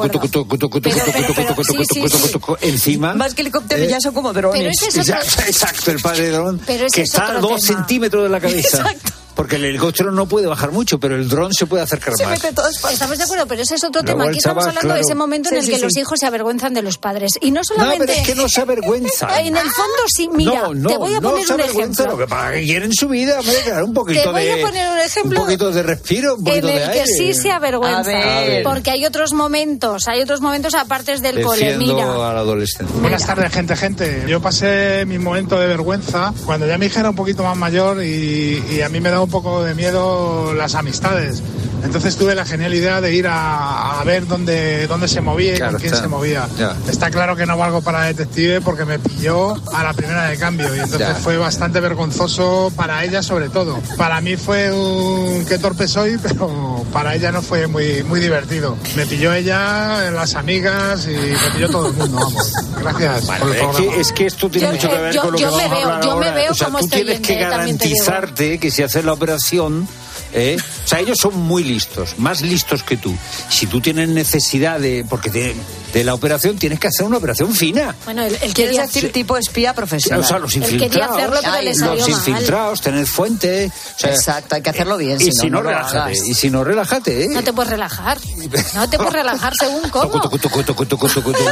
encima. Más que helicópteros, eh, ya son como drones. Pero ese es otro... Exacto, el padre dron que es está a dos tema. centímetros de la cabeza. Exacto. Porque el helicóptero no puede bajar mucho, pero el dron se puede acercar se más. Mete todo Estamos de acuerdo, pero ese es otro Luego tema. Aquí estamos chaval, hablando claro. de ese momento sí, en el sí, que sí. los hijos se avergüenzan de los padres. Y no solamente... No, pero es que no se avergüenza. En el fondo sí, mira, no, no, te voy a no poner se un ejemplo. Lo que para que quieren su vida, hombre, claro, un poquito te voy de... a poner un ejemplo. Un poquito de respiro, un poquito en de el aire. que sí se avergüenza. A ver. Porque hay otros momentos, hay otros momentos aparte del Defiendo cole. Mira. al adolescente. Buenas tardes, gente, gente. Yo pasé mi momento de vergüenza cuando ya mi hija era un poquito más mayor y, y a mí me daba un poco de miedo las amistades. Entonces tuve la genial idea de ir a, a ver dónde, dónde se movía y claro, con quién está, se movía. Ya. Está claro que no valgo para detective porque me pilló a la primera de cambio y entonces ya. fue bastante vergonzoso para ella sobre todo. Para mí fue un qué torpe soy, pero para ella no fue muy, muy divertido. Me pilló ella, las amigas y me pilló todo el mundo, vamos. Gracias Bueno, por el es, programa. que, es que esto tiene Yo, mucho que ver yo, con lo yo que me vamos veo, a hablar yo ahora. me veo o sea, como tú estoy tienes que oyente, también te digo. garantizarte que si haces la operación... ¿Eh? O sea, ellos son muy listos, más listos que tú. Si tú tienes necesidad de... Porque de, de la operación tienes que hacer una operación fina. Bueno, el, el ¿Quieres quería, decir tipo espía profesional? O sea, los Él quería infiltrados. hacerlo, pero le salió los mal. infiltrados, tener fuentes. O sea, exacto, hay que hacerlo bien. Y si si no, no, no lo relájate. hagas. Y si no, relájate, ¿eh? No te puedes relajar. No te puedes relajar según cómo. Tucu, tucu, tucu, tucu, tucu, tucu.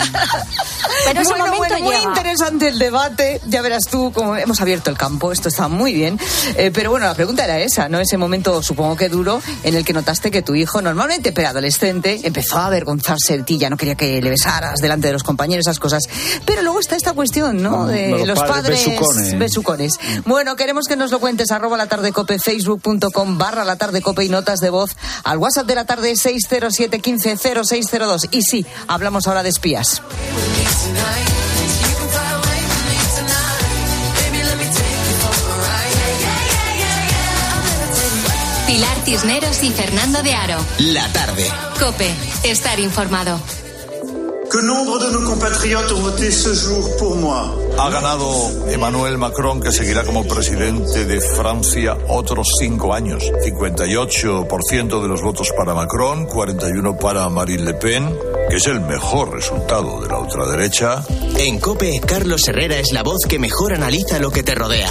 Pero ese bueno, momento bueno, muy llega. interesante el debate. Ya verás tú cómo hemos abierto el campo. Esto está muy bien. Eh, pero bueno, la pregunta era esa, ¿no? Ese momento, supongo que duro, en el que notaste que tu hijo, normalmente preadolescente, empezó a avergonzarse de ti. Ya no quería que le besaras delante de los compañeros, esas cosas. Pero luego está esta cuestión, ¿no? De los los padres padres besucones. besucones. Bueno, queremos que nos lo cuentes. Arroba la tarde cope, facebook.com barra la tarde cope y notas de voz al WhatsApp de la tarde seis cero siete uno cinco cero seis cero dos. Y sí, hablamos ahora de espías. Pilar Cisneros y Fernando de Aro. La tarde. COPE. Estar informado. Que nombre de nos compatriotes ont voté ce jour pour moi? Ha ganado Emmanuel Macron, que seguirá como presidente de Francia otros cinco años. cincuenta y ocho por ciento de los votos para Macron, cuarenta y uno para Marine Le Pen. que es el mejor resultado de la ultraderecha. En COPE, Carlos Herrera es la voz que mejor analiza lo que te rodea.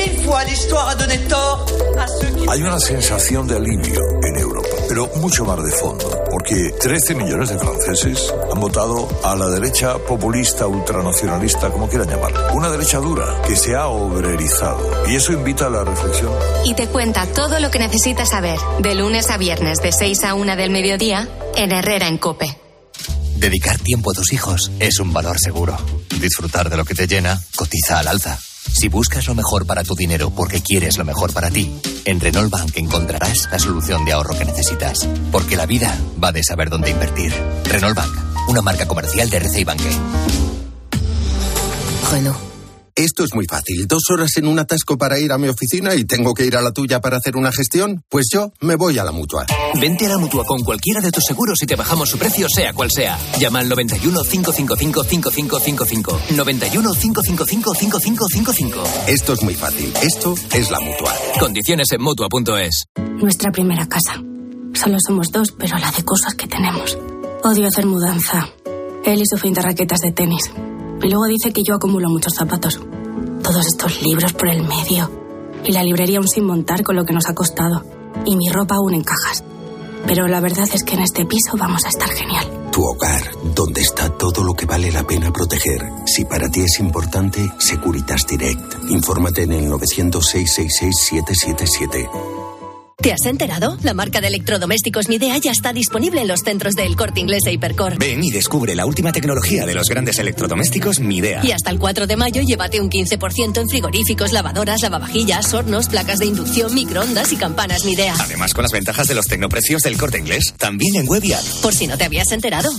Hay una sensación de alivio en Europa, pero mucho más de fondo, porque trece millones de franceses han votado a la derecha populista, ultranacionalista, como quieran llamarla. Una derecha dura que se ha obrerizado, y eso invita a la reflexión. Y te cuenta todo lo que necesitas saber, de lunes a viernes de seis a una del mediodía, en Herrera en COPE. Dedicar tiempo a tus hijos es un valor seguro. Disfrutar de lo que te llena, cotiza al alza. Si buscas lo mejor para tu dinero porque quieres lo mejor para ti, en Renault Bank encontrarás la solución de ahorro que necesitas. Porque la vida va de saber dónde invertir. Renault Bank, una marca comercial de R C I Banque. Renault. Esto es muy fácil. Dos horas en un atasco para ir a mi oficina y tengo que ir a la tuya para hacer una gestión. Pues yo me voy a la Mutua. Vente a la Mutua con cualquiera de tus seguros y te bajamos su precio, sea cual sea. Llama al noventa y uno, cinco cinco cinco, cinco cinco cinco cinco. noventa y uno, cinco cinco cinco, cinco cinco cinco cinco. Esto es muy fácil. Esto es la Mutua. Condiciones en Mutua punto es. Nuestra primera casa. Solo somos dos, pero la de cosas que tenemos. Odio hacer mudanza. Él y su fin de raquetas de tenis. Y luego dice que yo acumulo muchos zapatos. Todos estos libros por el medio. Y la librería aún sin montar con lo que nos ha costado. Y mi ropa aún en cajas. Pero la verdad es que en este piso vamos a estar genial. Tu hogar, donde está todo lo que vale la pena proteger. Si para ti es importante, Securitas Direct. Infórmate en el novecientos, seiscientos sesenta y seis, siete siete siete. ¿Te has enterado? La marca de electrodomésticos Midea ya está disponible en los centros de El Corte Inglés e Hipercor. Ven y descubre la última tecnología de los grandes electrodomésticos Midea. Y hasta el cuatro de mayo llévate un quince por ciento en frigoríficos, lavadoras, lavavajillas, hornos, placas de inducción, microondas y campanas Midea. Además, con las ventajas de los tecnoprecios del Corte Inglés, también en web y app. Por si no te habías enterado.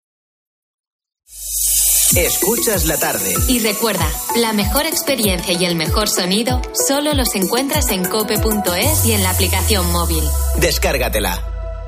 Escuchas la tarde. Y recuerda, la mejor experiencia y el mejor sonido solo los encuentras en cope punto es y en la aplicación móvil. Descárgatela.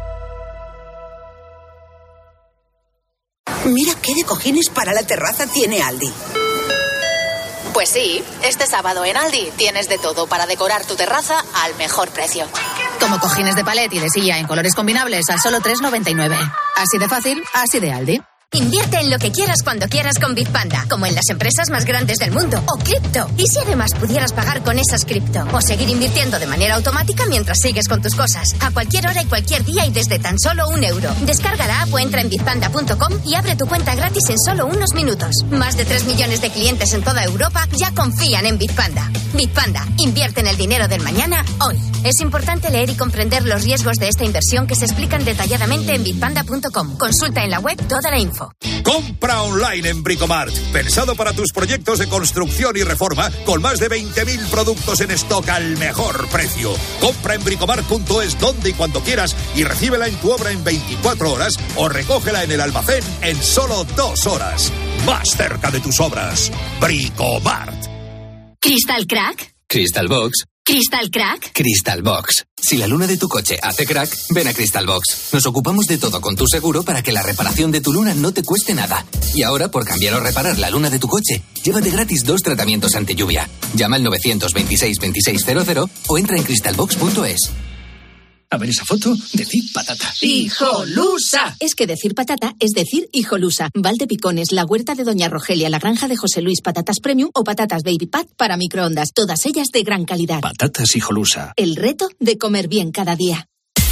Mira qué de cojines para la terraza tiene Aldi. Pues sí, este sábado en Aldi tienes de todo para decorar tu terraza al mejor precio. Como cojines de palet y de silla en colores combinables a solo tres noventa y nueve. Así de fácil, así de Aldi. Invierte en lo que quieras cuando quieras con Bitpanda, como en las empresas más grandes del mundo, o cripto. ¿Y si además pudieras pagar con esas cripto? O seguir invirtiendo de manera automática mientras sigues con tus cosas, a cualquier hora y cualquier día y desde tan solo un euro. Descarga la app o entra en bitpanda punto com y abre tu cuenta gratis en solo unos minutos. Más de tres millones de clientes en toda Europa ya confían en Bitpanda. Bitpanda, invierte en el dinero del mañana hoy. Es importante leer y comprender los riesgos de esta inversión que se explican detalladamente en bitpanda punto com. Consulta en la web toda la info. Compra online en Bricomart, pensado para tus proyectos de construcción y reforma, con más de veinte mil productos en stock al mejor precio. Compra en bricomart punto es donde y cuando quieras y recíbela en tu obra en veinticuatro horas o recógela en el almacén en solo dos horas. Más cerca de tus obras. Bricomart. ¿Crystal Crack? Crystal Box. ¿Crystal Crack? Crystal Box. Si la luna de tu coche hace crack, ven a Crystal Box. Nos ocupamos de todo con tu seguro para que la reparación de tu luna no te cueste nada. Y ahora, por cambiar o reparar la luna de tu coche, llévate gratis dos tratamientos ante lluvia. Llama al novecientos veintiséis veintiséis cero cero o entra en crystal box punto es. A ver esa foto, decir patata. ¡Hijolusa! Es que decir patata es decir hijolusa. Valdepicones, la huerta de Doña Rogelia, la granja de José Luis, patatas premium o patatas baby pat para microondas. Todas ellas de gran calidad. Patatas hijolusa. El reto de comer bien cada día.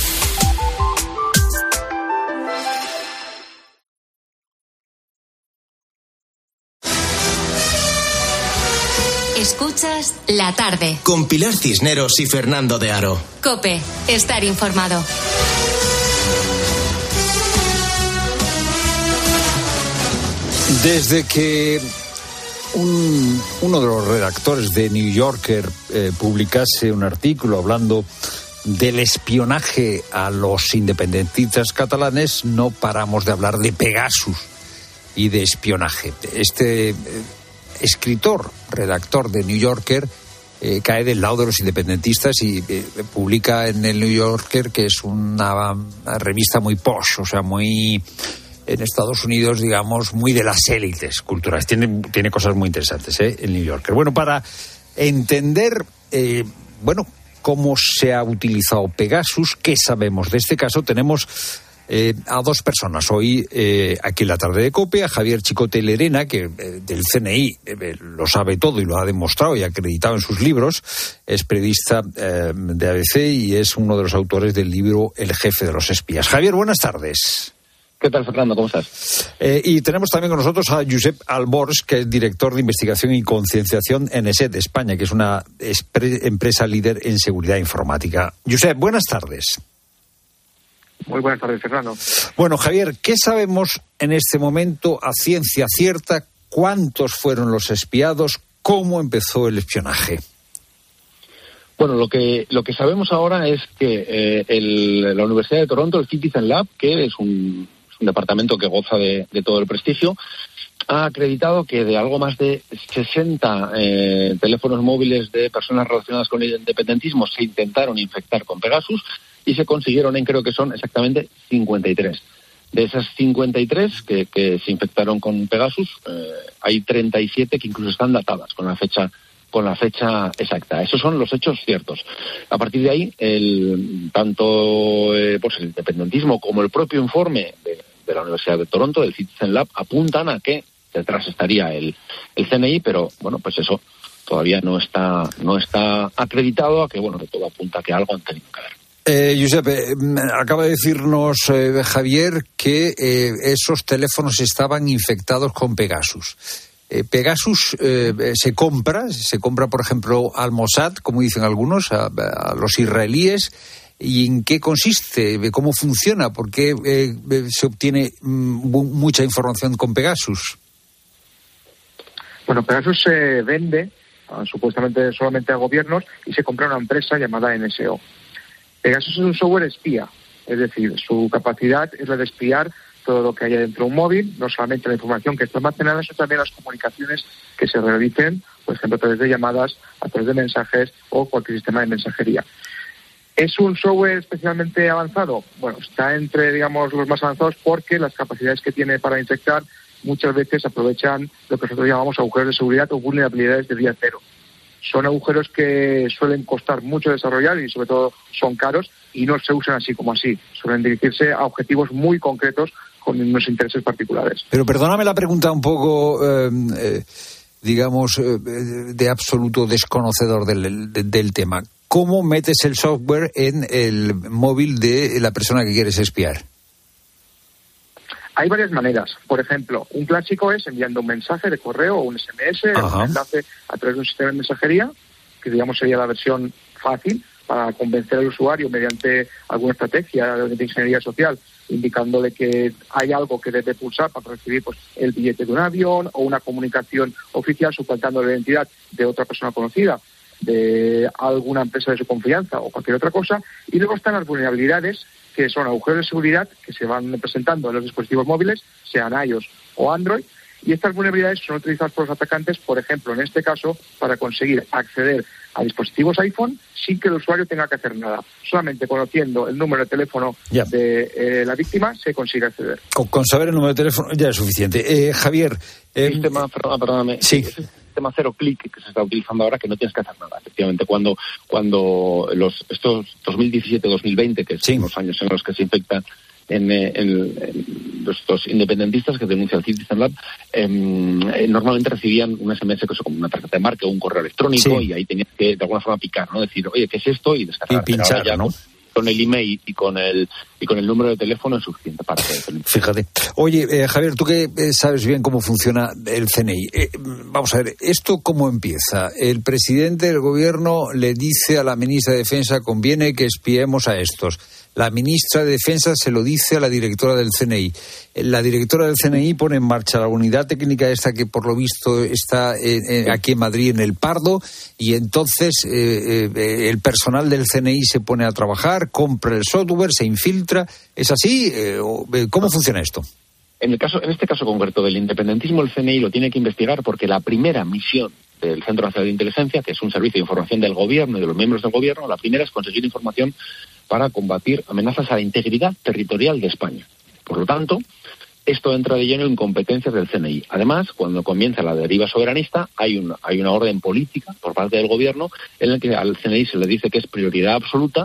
Escuchas La Tarde. Con Pilar Cisneros y Fernando de Aro. COPE, estar informado. Desde que un, uno de los redactores de New Yorker eh, publicase un artículo hablando del espionaje a los independentistas catalanes, no paramos de hablar de Pegasus y de espionaje. Este... Eh, escritor, redactor de New Yorker, eh, cae del lado de los independentistas y eh, publica en el New Yorker, que es una, una revista muy posh, o sea, muy, en Estados Unidos, digamos, muy de las élites culturales. Tiene, tiene cosas muy interesantes, ¿eh? El New Yorker. Bueno, para entender, eh, bueno, cómo se ha utilizado Pegasus, qué sabemos de este caso, tenemos eh, a dos personas hoy eh, aquí en la tarde de COPE, a Javier Chicote Lerena, que eh, del C N I eh, lo sabe todo y lo ha demostrado y acreditado en sus libros, es periodista eh, de A B C y es uno de los autores del libro El jefe de los espías. Javier, buenas tardes. ¿Qué tal, Fernando? ¿Cómo estás? Eh, y tenemos también con nosotros a Josep Albors, que es director de investigación y concienciación en ESET España, que es una empresa líder en seguridad informática. Josep, buenas tardes. Muy buenas tardes, Fernando. Bueno, Javier, ¿qué sabemos en este momento a ciencia cierta? ¿Cuántos fueron los espiados? ¿Cómo empezó el espionaje? Bueno, lo que lo que sabemos ahora es que eh, el, la Universidad de Toronto, el Citizen Lab, que es un un departamento que goza de, de todo el prestigio, ha acreditado que de algo más de sesenta eh, teléfonos móviles de personas relacionadas con el independentismo se intentaron infectar con Pegasus y se consiguieron en, creo que son exactamente cincuenta y tres. De esas cincuenta y tres que, que se infectaron con Pegasus, eh, hay treinta y siete que incluso están datadas con la fecha con la fecha exacta. Esos son los hechos ciertos. A partir de ahí, el, tanto eh, pues el independentismo como el propio informe de, de la Universidad de Toronto, del Citizen Lab, apuntan a que detrás estaría el, el C N I, pero bueno, pues eso todavía no está no está acreditado, a que bueno, de todo apunta a que algo han tenido que ver. Eh, Josep, eh, acaba de decirnos eh, Javier que eh, esos teléfonos estaban infectados con Pegasus. Eh, Pegasus eh, se compra, se compra, por ejemplo, al Mossad, como dicen algunos, a, a los israelíes. ¿Y en qué consiste? ¿Cómo funciona? ¿Por qué eh, se obtiene mm, mucha información con Pegasus? Bueno, Pegasus se vende uh, supuestamente solamente a gobiernos y se compra una empresa llamada N S O. Pegasus es un software espía, es decir, su capacidad es la de espiar todo lo que haya dentro de un móvil, no solamente la información que está almacenada, sino también las comunicaciones que se realicen, por ejemplo, a través de llamadas, a través de mensajes o cualquier sistema de mensajería. ¿Es un software especialmente avanzado? Bueno, está entre, digamos, los más avanzados porque las capacidades que tiene para infectar muchas veces aprovechan lo que nosotros llamamos agujeros de seguridad o vulnerabilidades de día cero. Son agujeros que suelen costar mucho desarrollar y sobre todo son caros y no se usan así como así. Suelen dirigirse a objetivos muy concretos con unos intereses particulares. Pero perdóname la pregunta un poco, eh, eh, digamos, eh, de absoluto desconocedor del, de, del tema. ¿Cómo metes el software en el móvil de la persona que quieres espiar? Hay varias maneras. Por ejemplo, un clásico es enviando un mensaje de correo o un S M S, un enlace a través de un sistema de mensajería, que digamos sería la versión fácil para convencer al usuario mediante alguna estrategia de ingeniería social, indicándole que hay algo que debe pulsar para recibir pues, el billete de un avión o una comunicación oficial suplantando la identidad de otra persona conocida, de alguna empresa de su confianza o cualquier otra cosa. Y luego están las vulnerabilidades, que son agujeros de seguridad que se van presentando en los dispositivos móviles, sean iOS o Android, y estas vulnerabilidades son utilizadas por los atacantes, por ejemplo, en este caso, para conseguir acceder a dispositivos iPhone sin que el usuario tenga que hacer nada. Solamente conociendo el número de teléfono ya. de eh, la víctima se consigue acceder. Con, con saber el número de teléfono ya es suficiente. Eh, Javier... Eh, sistema, perdona, perdóname. Sí. Es el sistema cero clic que se está utilizando ahora, que no tienes que hacer nada. Efectivamente, cuando cuando los estos dos mil diecisiete dos mil veinte, que son sí. los años en los que se infectan en, en, en estos independentistas que denuncia el Citizen Lab, eh, normalmente recibían un S M S que es como una tarjeta de marca o un correo electrónico, sí. y ahí tenías que de alguna forma picar, ¿no? Decir, oye, ¿qué es esto? Y descargar. Y pinchar, ya, ¿no? Con el email y con el y con el número de teléfono es suficiente para hacer. Fíjate. Oye, eh, Javier, tú que eh, sabes bien cómo funciona el C N I. Eh, vamos a ver, ¿esto cómo empieza? El presidente del gobierno le dice a la ministra de Defensa, conviene que espiemos a estos. La ministra de Defensa se lo dice a la directora del C N I. La directora del C N I pone en marcha la unidad técnica esta que por lo visto está eh, eh, aquí en Madrid, en el Pardo, y entonces eh, eh, el personal del C N I se pone a trabajar, compra el software, se infiltra. ¿Es así? Eh, ¿Cómo funciona esto? En el caso, en este caso concreto del independentismo, el C N I lo tiene que investigar porque la primera misión del Centro Nacional de Inteligencia, que es un servicio de información del gobierno y de los miembros del gobierno, la primera es conseguir información para combatir amenazas a la integridad territorial de España. Por lo tanto, esto entra de lleno en competencias del C N I. Además, cuando comienza la deriva soberanista, hay una, hay una orden política por parte del gobierno en la que al C N I se le dice que es prioridad absoluta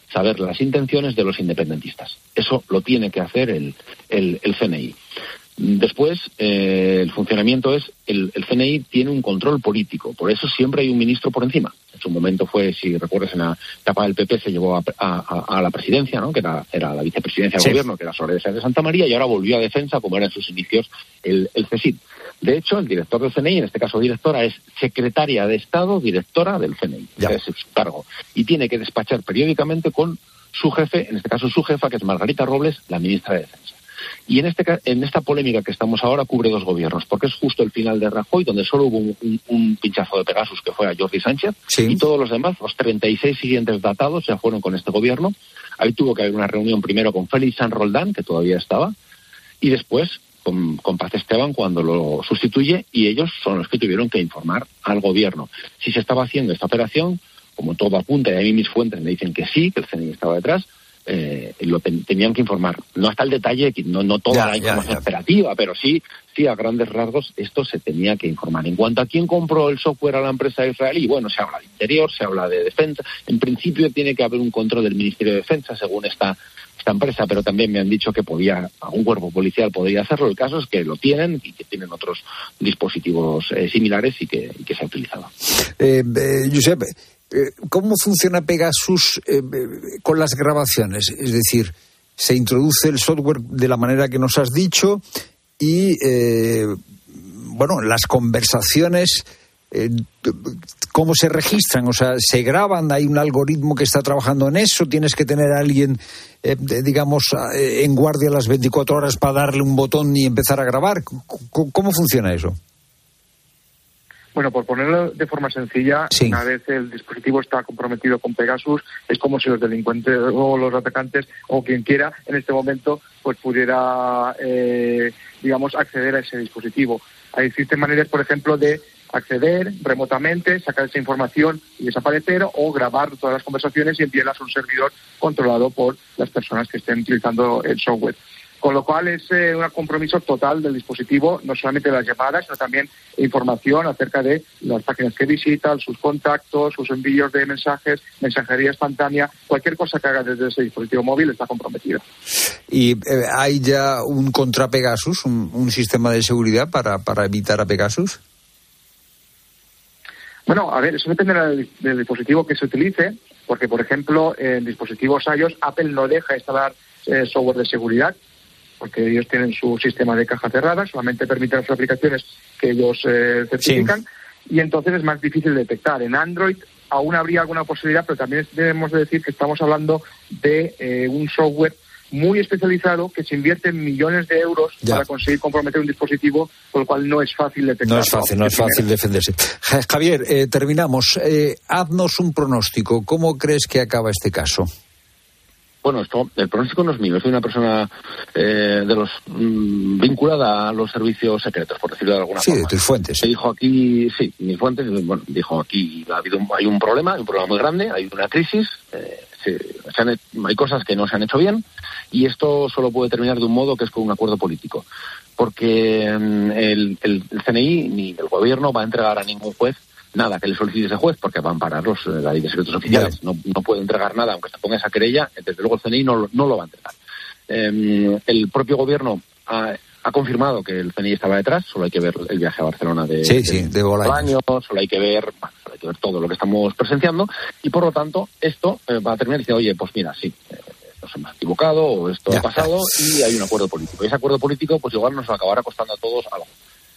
saber las intenciones de los independentistas. Eso lo tiene que hacer el, el, el C N I. Después, eh, el funcionamiento es, el, el C N I tiene un control político, por eso siempre hay un ministro por encima. En su momento fue, si recuerdas, en la etapa del P P se llevó a, a, a la presidencia, ¿no? Que era, era la vicepresidencia del sí. gobierno, que era Soraya Sáenz de Santa María, y ahora volvió a defensa, como era en sus inicios, el, el C S I D. De hecho, el director del C N I, en este caso directora, es secretaria de Estado, directora del C N I, ya. Es su cargo, y tiene que despachar periódicamente con su jefe, en este caso su jefa, que es Margarita Robles, la ministra de Defensa. Y en, este, en esta polémica que estamos ahora cubre dos gobiernos, porque es justo el final de Rajoy, donde solo hubo un, un, un pinchazo de Pegasus que fue a Jordi Sánchez, sí. y todos los demás, los treinta y seis siguientes datados, ya fueron con este gobierno. Ahí tuvo que haber una reunión primero con Félix San Roldán, que todavía estaba, y después con, con Paz Esteban cuando lo sustituye, y ellos son los que tuvieron que informar al gobierno si se estaba haciendo esta operación, como todo apunta, y a mí mis fuentes me dicen que sí, que el C N I estaba detrás. Eh, lo ten, tenían que informar, no hasta el detalle, no, no toda ya, la información ya, ya. operativa, pero sí, sí a grandes rasgos esto se tenía que informar. En cuanto a quién compró el software a la empresa israelí, bueno, se habla de Interior, se habla de Defensa, en principio tiene que haber un control del Ministerio de Defensa según esta, esta empresa, pero también me han dicho que podía, un cuerpo policial podría hacerlo. El caso es que lo tienen y que tienen otros dispositivos eh, similares y que, y que se ha utilizado. Eh, eh, Josep, ¿cómo funciona Pegasus eh, con las grabaciones? Es decir, se introduce el software de la manera que nos has dicho y, eh, bueno, las conversaciones, eh, ¿cómo se registran? O sea, ¿se graban? ¿Hay un algoritmo que está trabajando en eso? ¿Tienes que tener a alguien, eh, digamos, en guardia las veinticuatro horas para darle un botón y empezar a grabar? ¿Cómo funciona eso? Bueno, por ponerlo de forma sencilla, sí. una vez el dispositivo está comprometido con Pegasus, es como si los delincuentes o los atacantes o quien quiera en este momento pues pudiera, eh, digamos, acceder a ese dispositivo. Ahí existen maneras, por ejemplo, de acceder remotamente, sacar esa información y desaparecer, o grabar todas las conversaciones y enviarlas a un servidor controlado por las personas que estén utilizando el software. Con lo cual es eh, un compromiso total del dispositivo, no solamente de las llamadas, sino también información acerca de las páginas que visitan, sus contactos, sus envíos de mensajes, mensajería instantánea, cualquier cosa que haga desde ese dispositivo móvil está comprometida. ¿Y eh, hay ya un contra Pegasus, un, un sistema de seguridad para, para evitar a Pegasus? Bueno, a ver, eso depende del, del dispositivo que se utilice, porque, por ejemplo, en dispositivos iOS, Apple no deja instalar eh, software de seguridad, porque ellos tienen su sistema de caja cerrada, solamente permiten las aplicaciones que ellos eh, certifican, sí. y entonces es más difícil detectar. En Android aún habría alguna posibilidad, pero también debemos de decir que estamos hablando de eh, un software muy especializado que se invierte en millones de euros ya. para conseguir comprometer un dispositivo, con lo cual no es fácil detectar. No es fácil, no es fácil defenderse. Javier, eh, terminamos. Eh, haznos un pronóstico. ¿Cómo crees que acaba este caso? Bueno, esto, el pronóstico no es mío, soy una persona eh, de los mmm, vinculada a los servicios secretos, por decirlo de alguna sí, forma. Sí, de tus fuentes. Se dijo aquí, sí, mis fuentes, bueno, dijo aquí ha habido un, hay un problema, hay un problema muy grande, hay una crisis, eh, se, se han, hay cosas que no se han hecho bien, y esto solo puede terminar de un modo, que es con un acuerdo político, porque mm, el, el, el C N I ni el gobierno va a entregar a ningún juez nada que le solicite ese juez, porque va a amparar los, la ley de secretos oficiales. No, no puede entregar nada, aunque se ponga esa querella, desde luego el C N I no, no lo va a entregar. Eh, el propio gobierno ha, ha confirmado que el C N I estaba detrás, solo hay que ver el viaje a Barcelona de, sí, de, sí, de año, solo hay que ver, bueno, solo hay que ver todo lo que estamos presenciando, y por lo tanto esto eh, va a terminar diciendo, oye, pues mira, sí, eh, nos hemos equivocado, o esto ya, ha pasado, ya. Y hay un acuerdo político. Y ese acuerdo político, pues igual nos acabará costando a todos algo.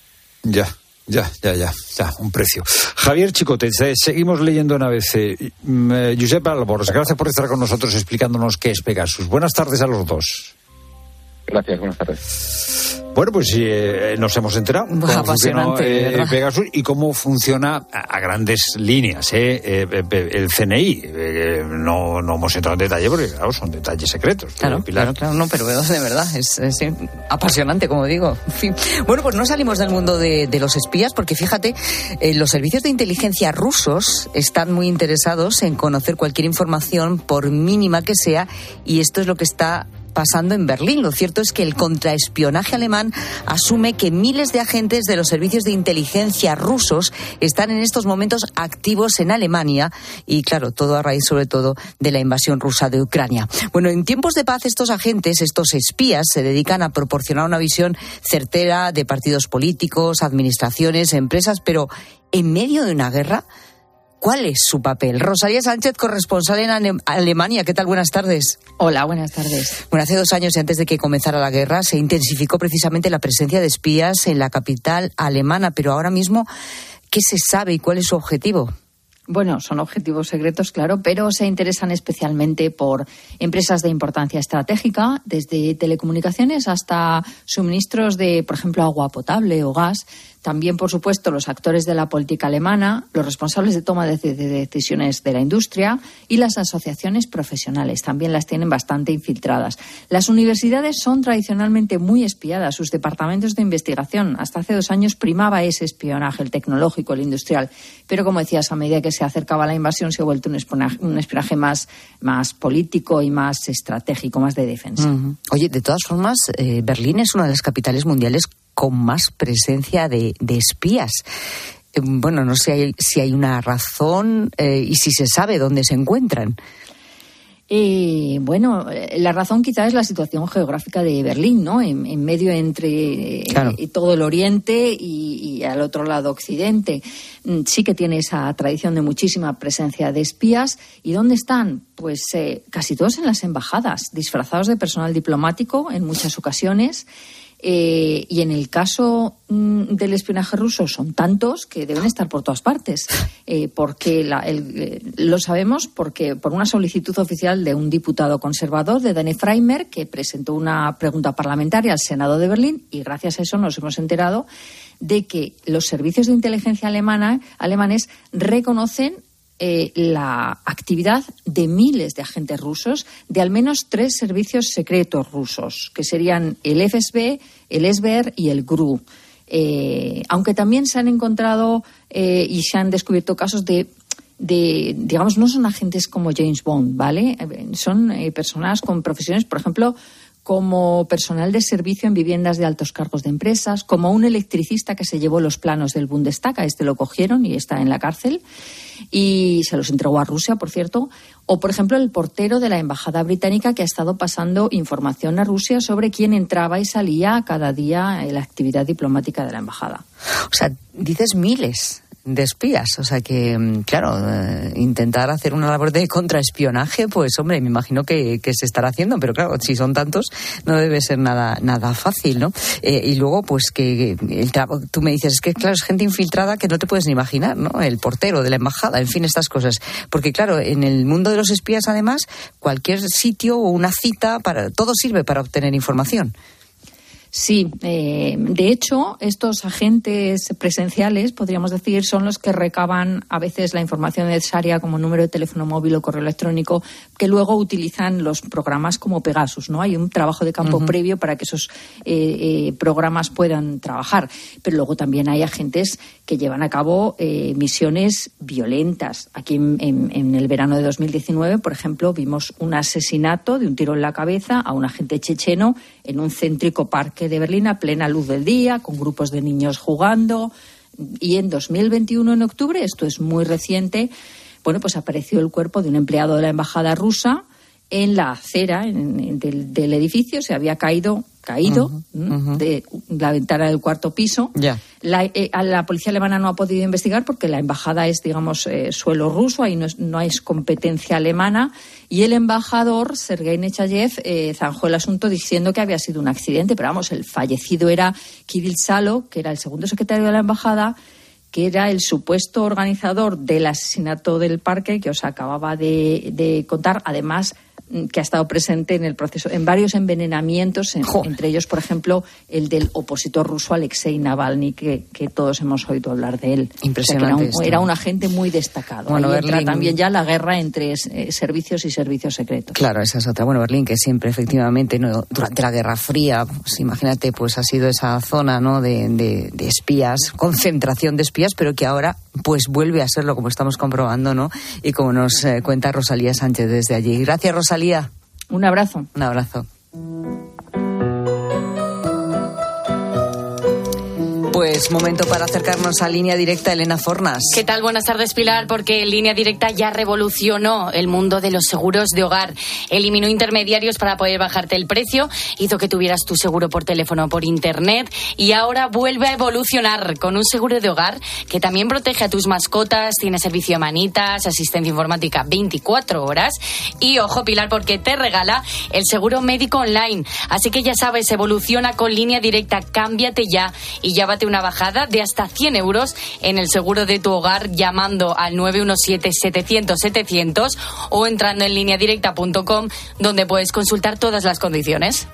Ya. Ya, ya, ya, ya, un precio. Javier Chicote, seguimos leyendo en A B C. Eh, Josep Albors, gracias por estar con nosotros explicándonos qué es Pegasus. Buenas tardes a los dos. Gracias, buenas tardes. Bueno, pues eh, nos hemos enterado cómo funciona eh, Pegasus y cómo funciona a, a grandes líneas eh, eh, eh, el C N I. Eh, no, no hemos entrado en detalle porque, claro, son detalles secretos. Claro, claro, claro, no, pero de verdad es, es apasionante, como digo. En fin. Bueno, pues no salimos del mundo de, de los espías porque, fíjate, eh, los servicios de inteligencia rusos están muy interesados en conocer cualquier información, por mínima que sea, y esto es lo que está pasando en Berlín. Lo cierto es que el contraespionaje alemán asume que miles de agentes de los servicios de inteligencia rusos están en estos momentos activos en Alemania y, claro, todo a raíz sobre todo de la invasión rusa de Ucrania. Bueno, en tiempos de paz estos agentes, estos espías, se dedican a proporcionar una visión certera de partidos políticos, administraciones, empresas, pero en medio de una guerra, ¿cuál es su papel? Rosalía Sánchez, corresponsal en Ale- Alemania. ¿Qué tal? Buenas tardes. Hola, buenas tardes. Bueno, hace dos años y antes de que comenzara la guerra se intensificó precisamente la presencia de espías en la capital alemana, pero ahora mismo, ¿qué se sabe y cuál es su objetivo? Bueno, son objetivos secretos, claro, pero se interesan especialmente por empresas de importancia estratégica, desde telecomunicaciones hasta suministros de, por ejemplo, agua potable o gas. También, por supuesto, los actores de la política alemana, los responsables de toma de, de decisiones de la industria y las asociaciones profesionales. También las tienen bastante infiltradas. Las universidades son tradicionalmente muy espiadas. Sus departamentos de investigación, hasta hace dos años, primaba ese espionaje, el tecnológico, el industrial. Pero, como decías, a medida que se acercaba la invasión, se ha vuelto un espionaje, un espionaje más, más político y más estratégico, más de defensa. Uh-huh. Oye, de todas formas, eh, Berlín es una de las capitales mundiales con más presencia de, de espías. Eh, bueno, no sé si hay, si hay una razón eh, y si se sabe dónde se encuentran. Eh, bueno, la razón quizá es la situación geográfica de Berlín, ¿no? En, en medio entre claro. eh, todo el oriente y, y al otro lado occidente. Sí que tiene esa tradición de muchísima presencia de espías. ¿Y dónde están? Pues eh, casi todos en las embajadas, disfrazados de personal diplomático en muchas ocasiones. Eh, y en el caso mm, del espionaje ruso son tantos que deben estar por todas partes, eh, porque la, el, eh, lo sabemos porque por una solicitud oficial de un diputado conservador, de Dani Freimer, que presentó una pregunta parlamentaria al Senado de Berlín, y gracias a eso nos hemos enterado de que los servicios de inteligencia alemana, alemanes reconocen Eh, la actividad de miles de agentes rusos de al menos tres servicios secretos rusos, que serían el F S B, el S V R y el G R U. Eh, aunque también se han encontrado eh, y se han descubierto casos de, de, digamos, no son agentes como James Bond, ¿vale? Son eh, personas con profesiones, por ejemplo, como personal de servicio en viviendas de altos cargos de empresas, como un electricista que se llevó los planos del Bundestag, a este lo cogieron y está en la cárcel, y se los entregó a Rusia, por cierto, o, por ejemplo, el portero de la embajada británica que ha estado pasando información a Rusia sobre quién entraba y salía cada día en la actividad diplomática de la embajada. O sea, dices miles de espías, o sea que, claro, eh, intentar hacer una labor de contraespionaje, pues hombre, me imagino que, que se estará haciendo, pero claro, si son tantos, no debe ser nada nada fácil, ¿no? Eh, y luego, pues que el trabajo, tú me dices, es que claro, es gente infiltrada que no te puedes ni imaginar, ¿no? El portero de la embajada, en fin, estas cosas. Porque claro, en el mundo de los espías, además, cualquier sitio o una cita, para todo sirve para obtener información. Sí, eh, de hecho, estos agentes presenciales, podríamos decir, son los que recaban a veces la información necesaria como número de teléfono móvil o correo electrónico, que luego utilizan los programas como Pegasus, ¿no? Hay un trabajo de campo uh-huh. previo para que esos eh, eh, programas puedan trabajar. Pero luego también hay agentes que llevan a cabo eh, misiones violentas. Aquí en, en, en el verano de dos mil diecinueve, por ejemplo, vimos un asesinato de un tiro en la cabeza a un agente checheno en un céntrico parque de Berlín a plena luz del día, con grupos de niños jugando. Y en dos mil veintiuno, en octubre, esto es muy reciente, bueno, pues apareció el cuerpo de un empleado de la embajada rusa en la acera en, en, del, del edificio. Se había caído caído uh-huh, uh-huh. de la ventana del cuarto piso. Yeah. La, eh, la policía alemana no ha podido investigar porque la embajada es, digamos, eh, suelo ruso, ahí no es, no es competencia alemana, y el embajador, Sergei Nechayev, eh, zanjó el asunto diciendo que había sido un accidente, pero vamos, el fallecido era Kirill Salo, que era el segundo secretario de la embajada, que era el supuesto organizador del asesinato del parque que os acababa de, de contar, además que ha estado presente en el proceso, en varios envenenamientos, en, entre ellos, por ejemplo, el del opositor ruso Alexei Navalny, que, que todos hemos oído hablar de él. Impresionante. O sea, que era, un, era un agente muy destacado. Bueno, Ahí Berlín... entra también ya la guerra entre eh, servicios y servicios secretos. Claro, esa es otra. Bueno, Berlín, que siempre, efectivamente, ¿no? Durante la Guerra Fría, pues imagínate, pues ha sido esa zona, ¿no?, de, de, de espías, concentración de espías, pero que ahora, pues vuelve a serlo, como estamos comprobando, ¿no? Y como nos eh, cuenta Rosalía Sánchez desde allí. Gracias, Rosalía. Un abrazo. Un abrazo. Pues momento para acercarnos a Línea Directa, Elena Fornas. ¿Qué tal? Buenas tardes, Pilar, porque Línea Directa ya revolucionó el mundo de los seguros de hogar. Eliminó intermediarios para poder bajarte el precio, hizo que tuvieras tu seguro por teléfono o por internet y ahora vuelve a evolucionar con un seguro de hogar que también protege a tus mascotas, tiene servicio de manitas, asistencia informática veinticuatro horas y, ojo, Pilar, porque te regala el seguro médico online. Así que ya sabes, evoluciona con Línea Directa, cámbiate ya y llévate una bajada de hasta cien euros en el seguro de tu hogar llamando al nueve uno siete, setecientos, setecientos o entrando en línea directa punto com, donde puedes consultar todas las condiciones.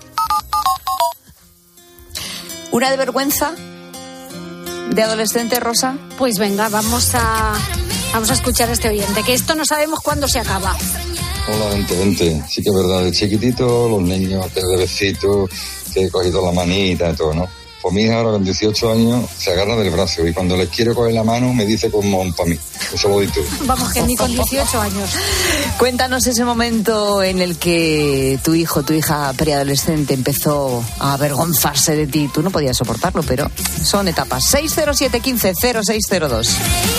¿Una de vergüenza de adolescente, Rosa? Pues venga, vamos a, vamos a escuchar a este oyente, que esto no sabemos cuándo se acaba. Hola, gente, gente. Sí que es verdad, de chiquitito, los niños, que de besito, que he cogido la manita y todo, ¿no? Pues mi hija ahora con dieciocho años se agarra del brazo y cuando les quiero coger la mano me dice como un pa' mí. Un saludito. Vamos, que ni con dieciocho años. Cuéntanos ese momento en el que tu hijo, tu hija preadolescente empezó a avergonzarse de ti. Tú no podías soportarlo, pero son etapas. seis cero siete, quince, cero seis cero dos.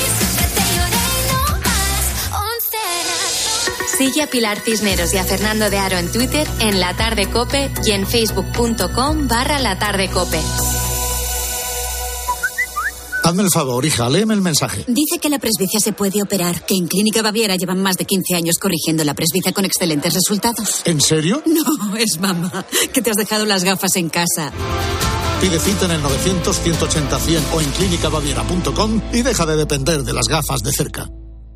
Sigue a Pilar Cisneros y a Fernando de Aro en Twitter, en La Tarde Cope y en facebook punto com barra La Tarde Cope. Hazme el favor, hija, léeme el mensaje. Dice que la presbicia se puede operar, que en Clínica Baviera llevan más de quince años corrigiendo la presbicia con excelentes resultados. ¿En serio? No, es mamá, que te has dejado las gafas en casa. Pide cita en el novecientos, ciento ochenta, cien o en clínica baviera punto com y deja de depender de las gafas de cerca.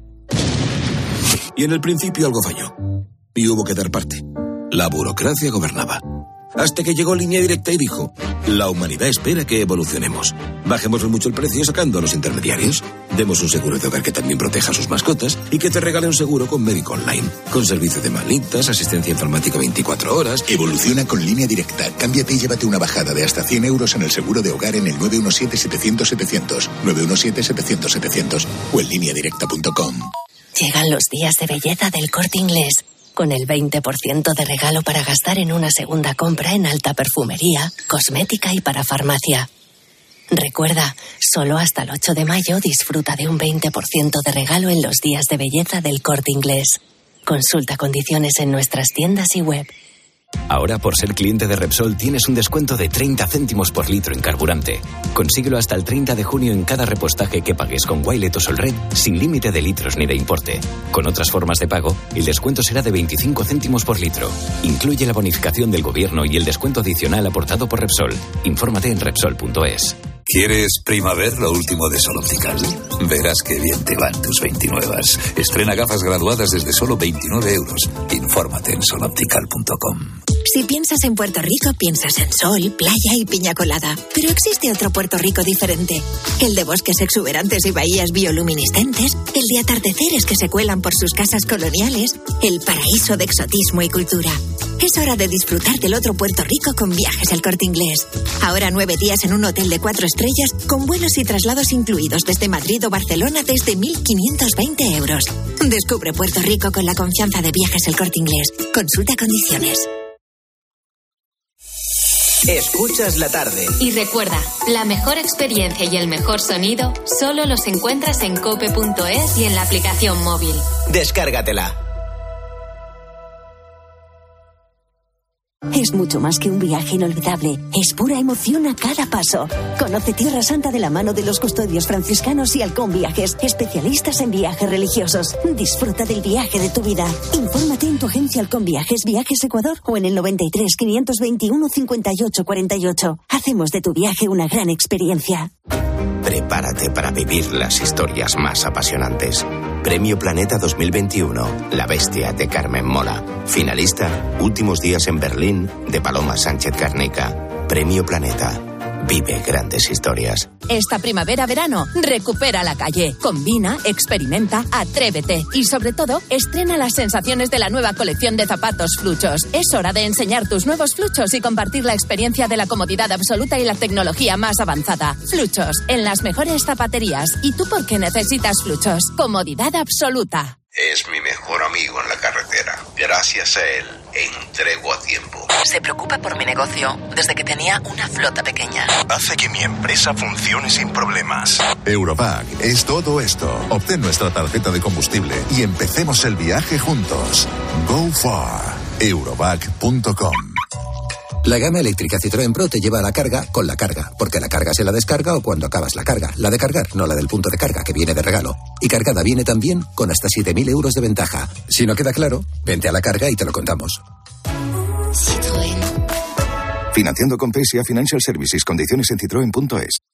Y en el principio algo falló. Y hubo que dar parte. La burocracia gobernaba. Hasta que llegó Línea Directa y dijo: la humanidad espera que evolucionemos. Bajemos mucho el precio sacando a los intermediarios. Demos un seguro de hogar que también proteja a sus mascotas y que te regale un seguro con médico online. Con servicio de manitas, asistencia informática veinticuatro horas. Evoluciona con Línea Directa. Cámbiate y llévate una bajada de hasta cien euros en el seguro de hogar en el nueve uno siete, setecientos, setecientos. nueve uno siete, setecientos, setecientos o en línea directa punto com. Llegan los días de belleza del Corte Inglés, con el veinte por ciento de regalo para gastar en una segunda compra en alta perfumería, cosmética y para farmacia. Recuerda, solo hasta el ocho de mayo disfruta de un veinte por ciento de regalo en los días de belleza del Corte Inglés. Consulta condiciones en nuestras tiendas y web. Ahora, por ser cliente de Repsol, tienes un descuento de treinta céntimos por litro en carburante. Consíguelo hasta el treinta de junio en cada repostaje que pagues con Wilet o Solred, sin límite de litros ni de importe. Con otras formas de pago, el descuento será de veinticinco céntimos por litro. Incluye la bonificación del gobierno y el descuento adicional aportado por Repsol. Infórmate en Repsol punto es. ¿Quieres Primaver, lo último de Sol Optical? Verás qué bien te van tus veintinuevas. Estrena gafas graduadas desde solo veintinueve euros. Infórmate en sol optical punto com. Si piensas en Puerto Rico, piensas en sol, playa y piña colada. Pero existe otro Puerto Rico diferente. El de bosques exuberantes y bahías bioluminiscentes, el de atardeceres que se cuelan por sus casas coloniales, el paraíso de exotismo y cultura. Es hora de disfrutar del otro Puerto Rico con Viajes El Corte Inglés. Ahora nueve días en un hotel de cuatro estrellas con vuelos y traslados incluidos desde Madrid o Barcelona desde mil quinientos veinte euros. Descubre Puerto Rico con la confianza de Viajes El Corte Inglés. Consulta condiciones. Escuchas la tarde. Y recuerda, la mejor experiencia y el mejor sonido solo los encuentras en cope punto es y en la aplicación móvil. Descárgatela. Es mucho más que un viaje inolvidable. Es pura emoción a cada paso. Conoce Tierra Santa de la mano de los custodios franciscanos y Halcón Viajes, especialistas en viajes religiosos. Disfruta del viaje de tu vida. Infórmate en tu agencia Halcón Viajes, Viajes Ecuador o en el noventa y tres, quinientos veintiuno, cincuenta y ocho cuarenta y ocho. Hacemos de tu viaje una gran experiencia. Prepárate para vivir las historias más apasionantes. Premio Planeta dos mil veintiuno, La Bestia, de Carmen Mola. Finalista, Últimos días en Berlín, de Paloma Sánchez Garnica. Premio Planeta. Vive grandes historias. Esta primavera-verano, recupera la calle. Combina, experimenta, atrévete. Y sobre todo, estrena las sensaciones de la nueva colección de zapatos Fluchos. Es hora de enseñar tus nuevos Fluchos y compartir la experiencia de la comodidad absoluta y la tecnología más avanzada. Fluchos, en las mejores zapaterías. ¿Y tú por qué necesitas Fluchos? Comodidad absoluta. es mi mejor amigo en la carretera. Gracias a él, entrego a tiempo. Se preocupa por mi negocio desde que tenía una flota pequeña. Hace que mi empresa funcione sin problemas. Europack es todo esto. Obtén nuestra tarjeta de combustible y empecemos el viaje juntos. Go far. Europack punto com. La gama eléctrica Citroën Pro te lleva a la carga con la carga, porque la carga se la descarga o cuando acabas la carga. La de cargar, no la del punto de carga, que viene de regalo. Y cargada viene también con hasta siete mil euros de ventaja. Si no queda claro, vente a la carga y te lo contamos. Citroën. Financiando con P S A Financial Services. Condiciones en citroen punto es.